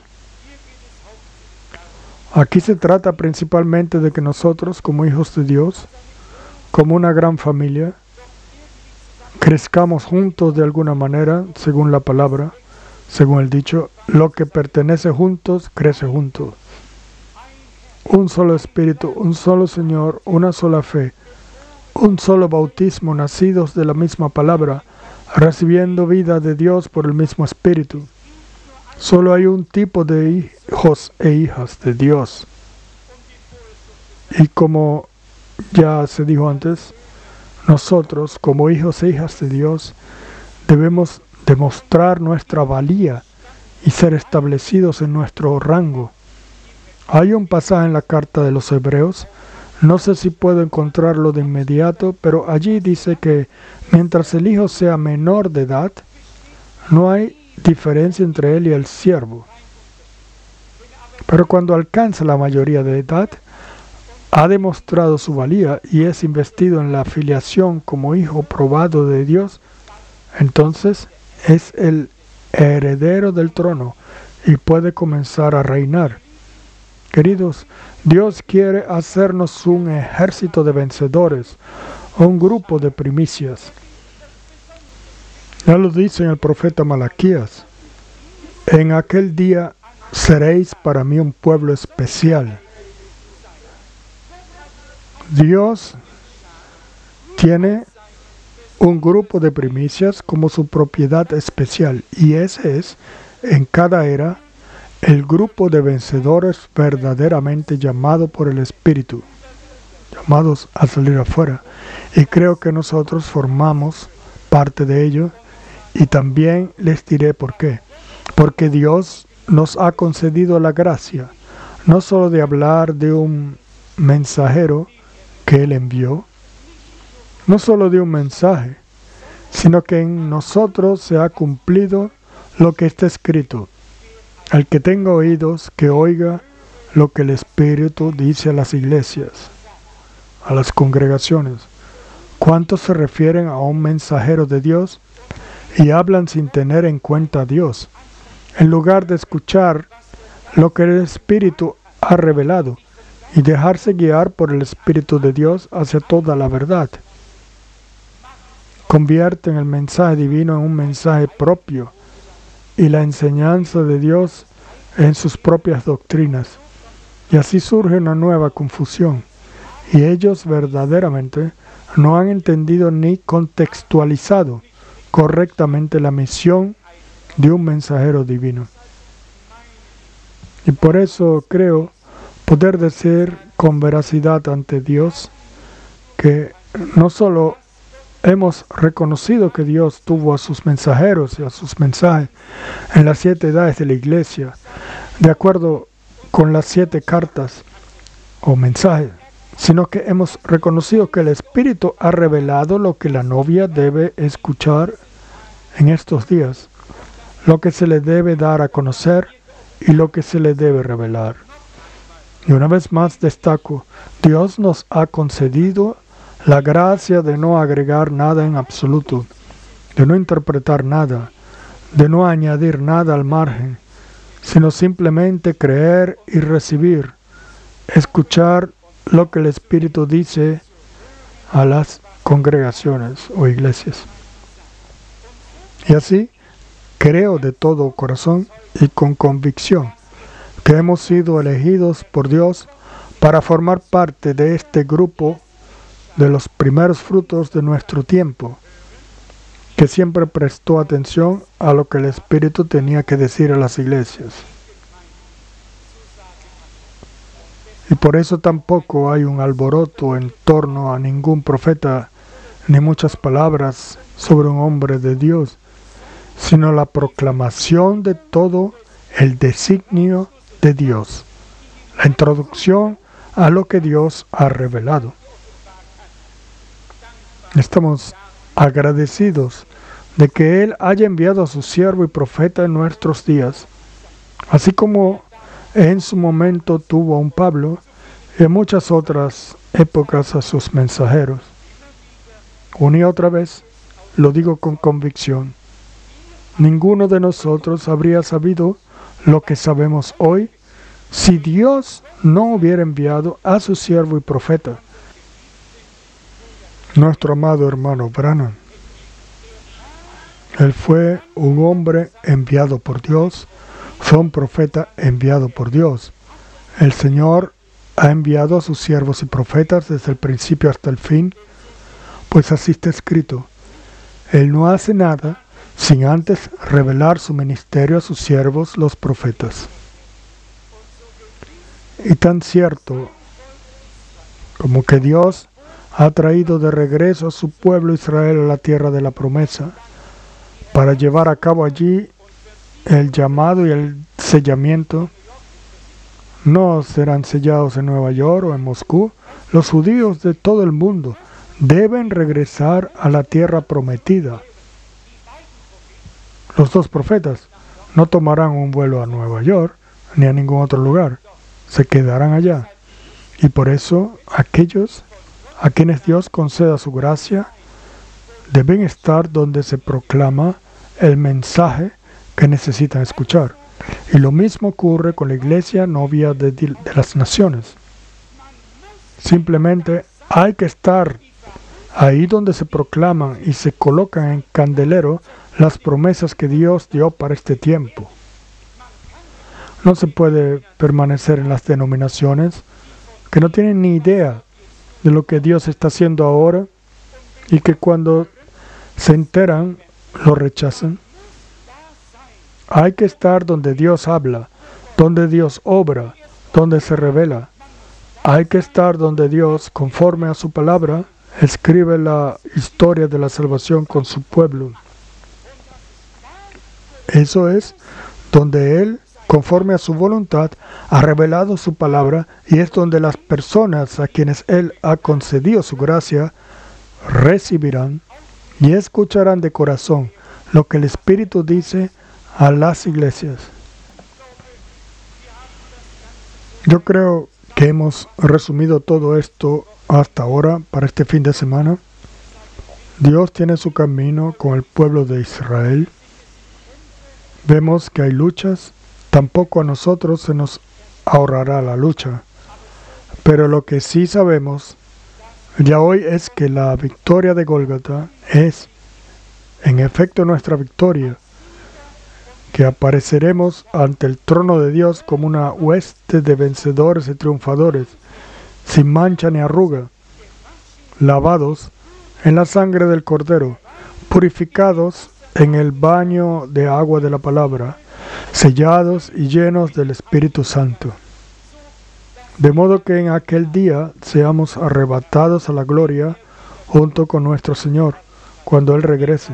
Aquí se trata principalmente de que nosotros, como hijos de Dios, como una gran familia, crezcamos juntos de alguna manera, según la palabra, según el dicho, lo que pertenece juntos, crece juntos. Un solo Espíritu, un solo Señor, una sola fe, un solo bautismo, nacidos de la misma palabra, recibiendo vida de Dios por el mismo Espíritu. Solo hay un tipo de hijos e hijas de Dios. Y como ya se dijo antes, nosotros como hijos e hijas de Dios debemos demostrar nuestra valía y ser establecidos en nuestro rango. Hay un pasaje en la carta de los Hebreos, no sé si puedo encontrarlo de inmediato, pero allí dice que mientras el hijo sea menor de edad, no hay diferencia entre él y el siervo. Pero cuando alcanza la mayoría de edad, ha demostrado su valía y es investido en la filiación como hijo probado de Dios, entonces es el heredero del trono y puede comenzar a reinar. Queridos, Dios quiere hacernos un ejército de vencedores, un grupo de primicias. Ya lo dice el profeta Malaquías: en aquel día seréis para mí un pueblo especial. Dios tiene un grupo de primicias como su propiedad especial, y ese es, en cada era, el grupo de vencedores verdaderamente llamado por el Espíritu, llamados a salir afuera. Y creo que nosotros formamos parte de ello, y también les diré por qué. Porque Dios nos ha concedido la gracia, no solo de hablar de un mensajero que Él envió, no solo de un mensaje, sino que en nosotros se ha cumplido lo que está escrito: el que tenga oídos, que oiga lo que el Espíritu dice a las iglesias, a las congregaciones. ¿Cuántos se refieren a un mensajero de Dios y hablan sin tener en cuenta a Dios, en lugar de escuchar lo que el Espíritu ha revelado y dejarse guiar por el Espíritu de Dios hacia toda la verdad? Convierten el mensaje divino en un mensaje propio y la enseñanza de Dios en sus propias doctrinas. Y así surge una nueva confusión, y ellos verdaderamente no han entendido ni contextualizado correctamente la misión de un mensajero divino. Y por eso creo poder decir con veracidad ante Dios que no solo hemos reconocido que Dios tuvo a sus mensajeros y a sus mensajes en las 7 edades de la iglesia, de acuerdo con las 7 cartas o mensajes sino que hemos reconocido que el Espíritu ha revelado lo que la novia debe escuchar en estos días, lo que se le debe dar a conocer y lo que se le debe revelar. Y una vez más destaco, Dios nos ha concedido la gracia de no agregar nada en absoluto, de no interpretar nada, de no añadir nada al margen, sino simplemente creer y recibir, escuchar lo que el Espíritu dice a las congregaciones o iglesias. Y así, creo de todo corazón y con convicción que hemos sido elegidos por Dios para formar parte de este grupo de los primeros frutos de nuestro tiempo, que siempre prestó atención a lo que el Espíritu tenía que decir a las iglesias. Y por eso tampoco hay un alboroto en torno a ningún profeta, ni muchas palabras sobre un hombre de Dios, sino la proclamación de todo el designio de Dios, la introducción a lo que Dios ha revelado. Estamos agradecidos de que Él haya enviado a su siervo y profeta en nuestros días, así como en su momento tuvo a un Pablo y en muchas otras épocas a sus mensajeros. Una y otra vez, lo digo con convicción, ninguno de nosotros habría sabido lo que sabemos hoy si Dios no hubiera enviado a su siervo y profeta, nuestro amado hermano Branham. Él fue un hombre enviado por Dios, fue un profeta enviado por Dios. El Señor ha enviado a sus siervos y profetas desde el principio hasta el fin, pues así está escrito. Él no hace nada sin antes revelar su ministerio a sus siervos, los profetas. Y tan cierto como que Dios ha traído de regreso a su pueblo Israel a la tierra de la promesa, para llevar a cabo allí el llamado y el sellamiento. No serán sellados en Nueva York o en Moscú. Los judíos de todo el mundo deben regresar a la tierra prometida. Los dos profetas no tomarán un vuelo a Nueva York ni a ningún otro lugar. Se quedarán allá. Y por eso aquellos a quienes Dios conceda su gracia deben estar donde se proclama el mensaje que necesitan escuchar. Y lo mismo ocurre con la iglesia novia de las naciones. Simplemente hay que estar ahí donde se proclaman y se colocan en candelero las promesas que Dios dio para este tiempo. No se puede permanecer en las denominaciones que no tienen ni idea de lo que Dios está haciendo ahora y que cuando se enteran lo rechazan. Hay que estar donde Dios habla, donde Dios obra, donde se revela. Hay que estar donde Dios, conforme a su palabra, escribe la historia de la salvación con su pueblo. Eso es donde Él, conforme a su voluntad, ha revelado su palabra, y es donde las personas a quienes Él ha concedido su gracia recibirán y escucharán de corazón lo que el Espíritu dice a las iglesias. Yo creo que hemos resumido todo esto hasta ahora para este fin de semana. Dios tiene su camino con el pueblo de Israel. Vemos que hay luchas. Tampoco a nosotros se nos ahorrará la lucha. Pero lo que sí sabemos ya hoy es que la victoria de Gólgota es, en efecto, nuestra victoria, que apareceremos ante el trono de Dios como una hueste de vencedores y triunfadores, sin mancha ni arruga, lavados en la sangre del Cordero, purificados en el baño de agua de la palabra, sellados y llenos del Espíritu Santo. De modo que en aquel día seamos arrebatados a la gloria junto con nuestro Señor, cuando Él regrese.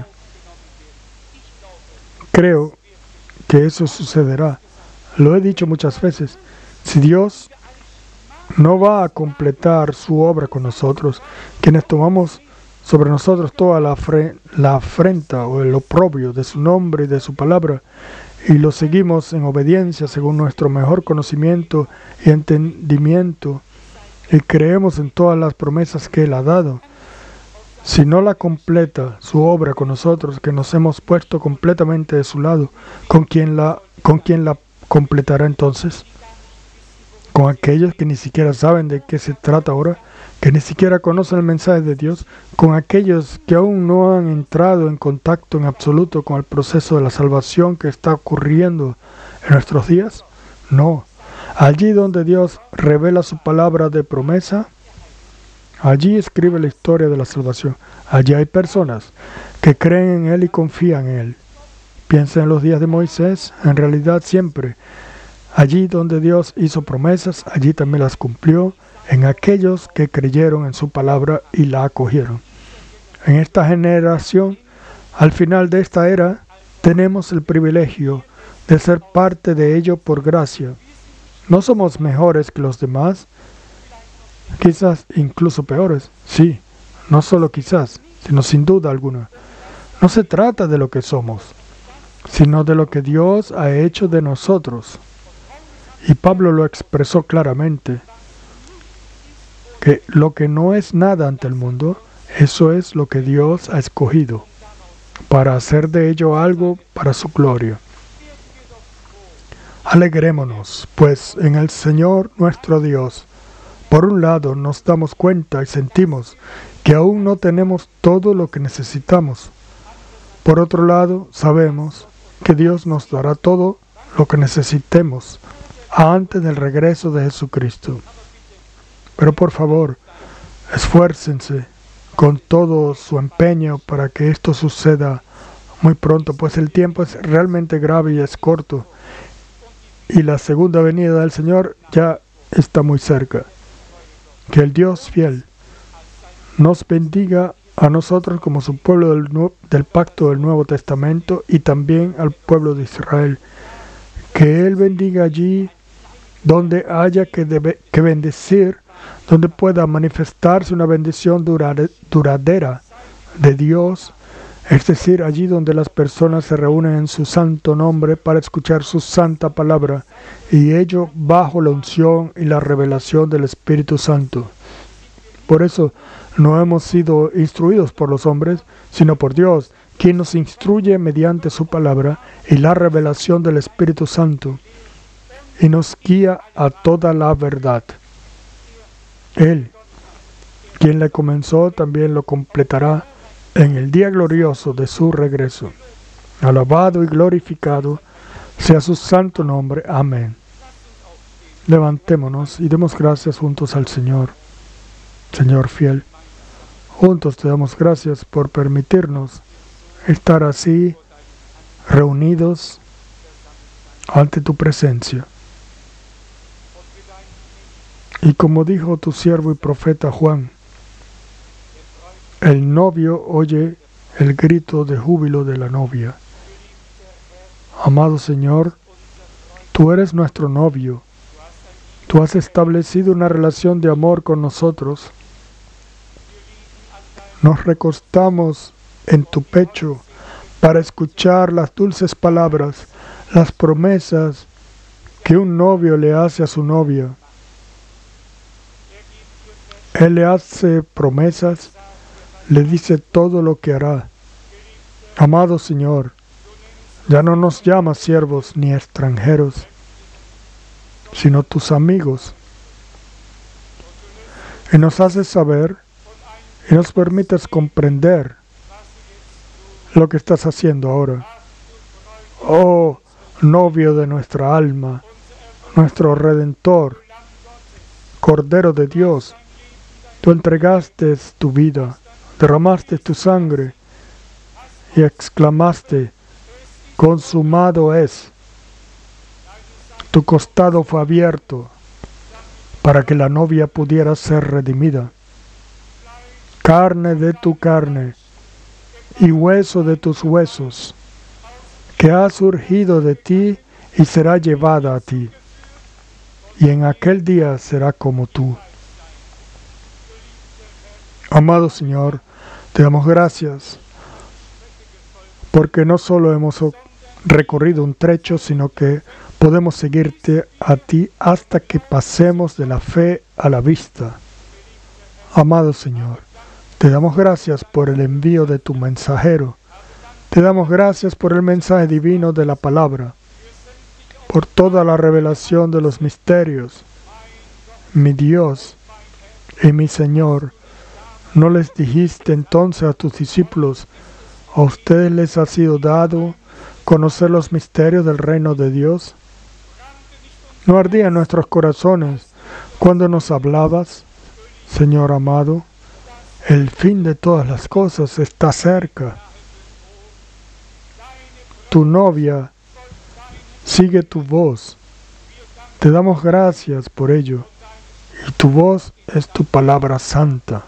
Creo que eso sucederá. Lo he dicho muchas veces. Si Dios no va a completar su obra con nosotros, quienes tomamos sobre nosotros toda la afrenta o el oprobio de su nombre y de su palabra, y lo seguimos en obediencia según nuestro mejor conocimiento y entendimiento, y creemos en todas las promesas que Él ha dado. Si no la completa su obra con nosotros, que nos hemos puesto completamente de su lado, ¿con quién la completará entonces? ¿Con aquellos que ni siquiera saben de qué se trata ahora? ¿Que ni siquiera conocen el mensaje de Dios? ¿Con aquellos que aún no han entrado en contacto en absoluto con el proceso de la salvación que está ocurriendo en nuestros días? No. Allí donde Dios revela su palabra de promesa, allí escribe la historia de la salvación. Allí hay personas que creen en Él y confían en Él. Piensa en los días de Moisés, en realidad siempre. Allí donde Dios hizo promesas, allí también las cumplió en aquellos que creyeron en su palabra y la acogieron. En esta generación, al final de esta era, tenemos el privilegio de ser parte de ello por gracia. No somos mejores que los demás, quizás incluso peores. Sí, no solo quizás, sino sin duda alguna. No se trata de lo que somos, sino de lo que Dios ha hecho de nosotros. Y Pablo lo expresó claramente, que lo que no es nada ante el mundo, eso es lo que Dios ha escogido, para hacer de ello algo para su gloria. Alegrémonos, pues, en el Señor nuestro Dios. Por un lado, nos damos cuenta y sentimos que aún no tenemos todo lo que necesitamos. Por otro lado, sabemos que Dios nos dará todo lo que necesitemos antes del regreso de Jesucristo. Pero por favor, esfuércense con todo su empeño para que esto suceda muy pronto, pues el tiempo es realmente grave y es corto, y la segunda venida del Señor ya está muy cerca. Que el Dios fiel nos bendiga a nosotros como su pueblo del pacto del Nuevo Testamento y también al pueblo de Israel. Que Él bendiga allí donde haya que bendecir, donde pueda manifestarse una bendición duradera de Dios, es decir, allí donde las personas se reúnen en su santo nombre para escuchar su santa palabra, y ello bajo la unción y la revelación del Espíritu Santo. Por eso no hemos sido instruidos por los hombres, sino por Dios, quien nos instruye mediante su palabra y la revelación del Espíritu Santo, y nos guía a toda la verdad. Él, quien le comenzó, también lo completará en el día glorioso de su regreso. Alabado y glorificado sea su santo nombre. Amén. Levantémonos y demos gracias juntos al Señor. Señor fiel, juntos te damos gracias por permitirnos estar así, reunidos ante tu presencia. Y como dijo tu siervo y profeta Juan, el novio oye el grito de júbilo de la novia. Amado Señor, tú eres nuestro novio. Tú has establecido una relación de amor con nosotros. Nos recostamos en tu pecho para escuchar las dulces palabras, las promesas que un novio le hace a su novia. Él le hace promesas, le dice todo lo que hará. Amado Señor, ya no nos llamas siervos ni extranjeros, sino tus amigos. Y nos haces saber y nos permites comprender lo que estás haciendo ahora. Oh, novio de nuestra alma, nuestro Redentor, Cordero de Dios, tú entregaste tu vida, derramaste tu sangre y exclamaste, consumado es. Tu costado fue abierto para que la novia pudiera ser redimida. Carne de tu carne y hueso de tus huesos, que ha surgido de ti y será llevada a ti. y en aquel día será como tú. Amado Señor, te damos gracias porque no solo hemos recorrido un trecho, sino que podemos seguirte a ti hasta que pasemos de la fe a la vista. Amado Señor, te damos gracias por el envío de tu mensajero. Te damos gracias por el mensaje divino de la palabra, por toda la revelación de los misterios. Mi Dios y mi Señor, ¿no les dijiste entonces a tus discípulos: a ustedes les ha sido dado conocer los misterios del reino de Dios? ¿No ardían nuestros corazones cuando nos hablabas, Señor amado? El fin de todas las cosas está cerca. Tu novia sigue tu voz. Te damos gracias por ello. Y tu voz es tu palabra santa.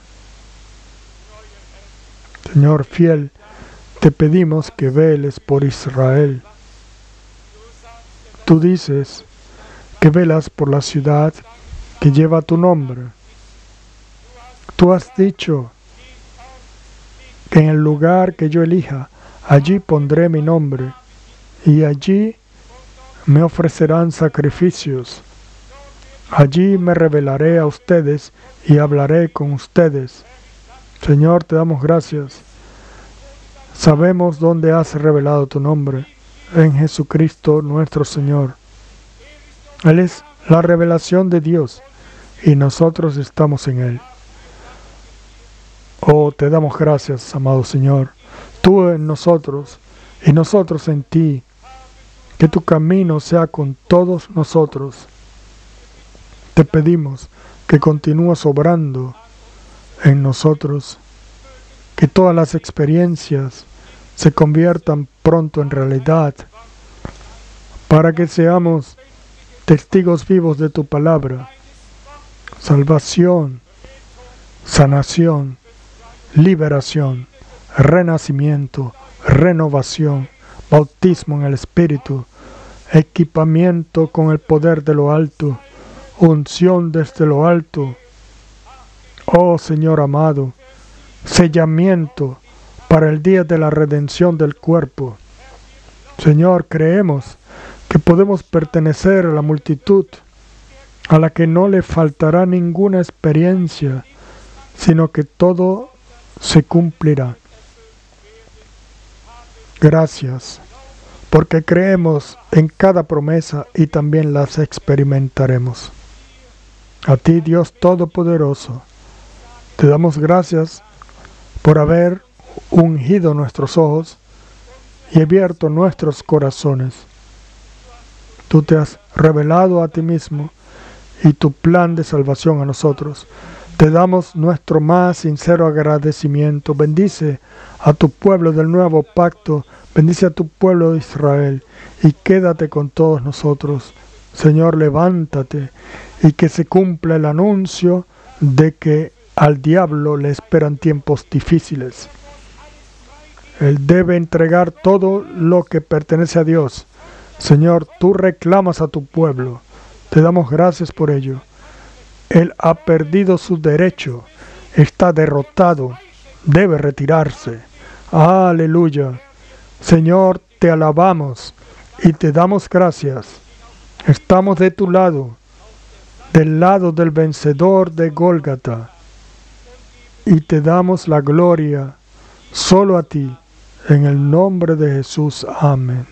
Señor fiel, te pedimos que veles por Israel. Tú dices que velas por la ciudad que lleva tu nombre. Tú has dicho que en el lugar que yo elija, allí pondré mi nombre, y allí me ofrecerán sacrificios. Allí me revelaré a ustedes y hablaré con ustedes. Señor, te damos gracias. Sabemos dónde has revelado tu nombre, en Jesucristo nuestro Señor. Él es la revelación de Dios y nosotros estamos en Él. Oh, te damos gracias, amado Señor. Tú en nosotros y nosotros en ti. Que tu camino sea con todos nosotros. Te pedimos que continúes obrando en nosotros, que todas las experiencias se conviertan pronto en realidad, para que seamos testigos vivos de tu palabra. Salvación, sanación, liberación, renacimiento, renovación, bautismo en el Espíritu, equipamiento con el poder de lo alto, unción desde lo alto. Oh Señor amado, sellamiento para el día de la redención del cuerpo. Señor, creemos que podemos pertenecer a la multitud, a la que no le faltará ninguna experiencia, sino que todo se cumplirá. Gracias, porque creemos en cada promesa y también las experimentaremos. A ti, Dios Todopoderoso, te damos gracias por haber ungido nuestros ojos y abierto nuestros corazones. Tú te has revelado a ti mismo y tu plan de salvación a nosotros. Te damos nuestro más sincero agradecimiento. Bendice a tu pueblo del nuevo pacto, bendice a tu pueblo de Israel y quédate con todos nosotros. Señor, levántate y que se cumpla el anuncio de que al diablo le esperan tiempos difíciles. Él debe entregar todo lo que pertenece a Dios. Señor, tú reclamas a tu pueblo. Te damos gracias por ello. Él ha perdido su derecho, está derrotado, debe retirarse. Aleluya. Señor, te alabamos y te damos gracias. Estamos de tu lado, del lado del vencedor de Gólgata, y te damos la gloria solo a ti, en el nombre de Jesús. Amén.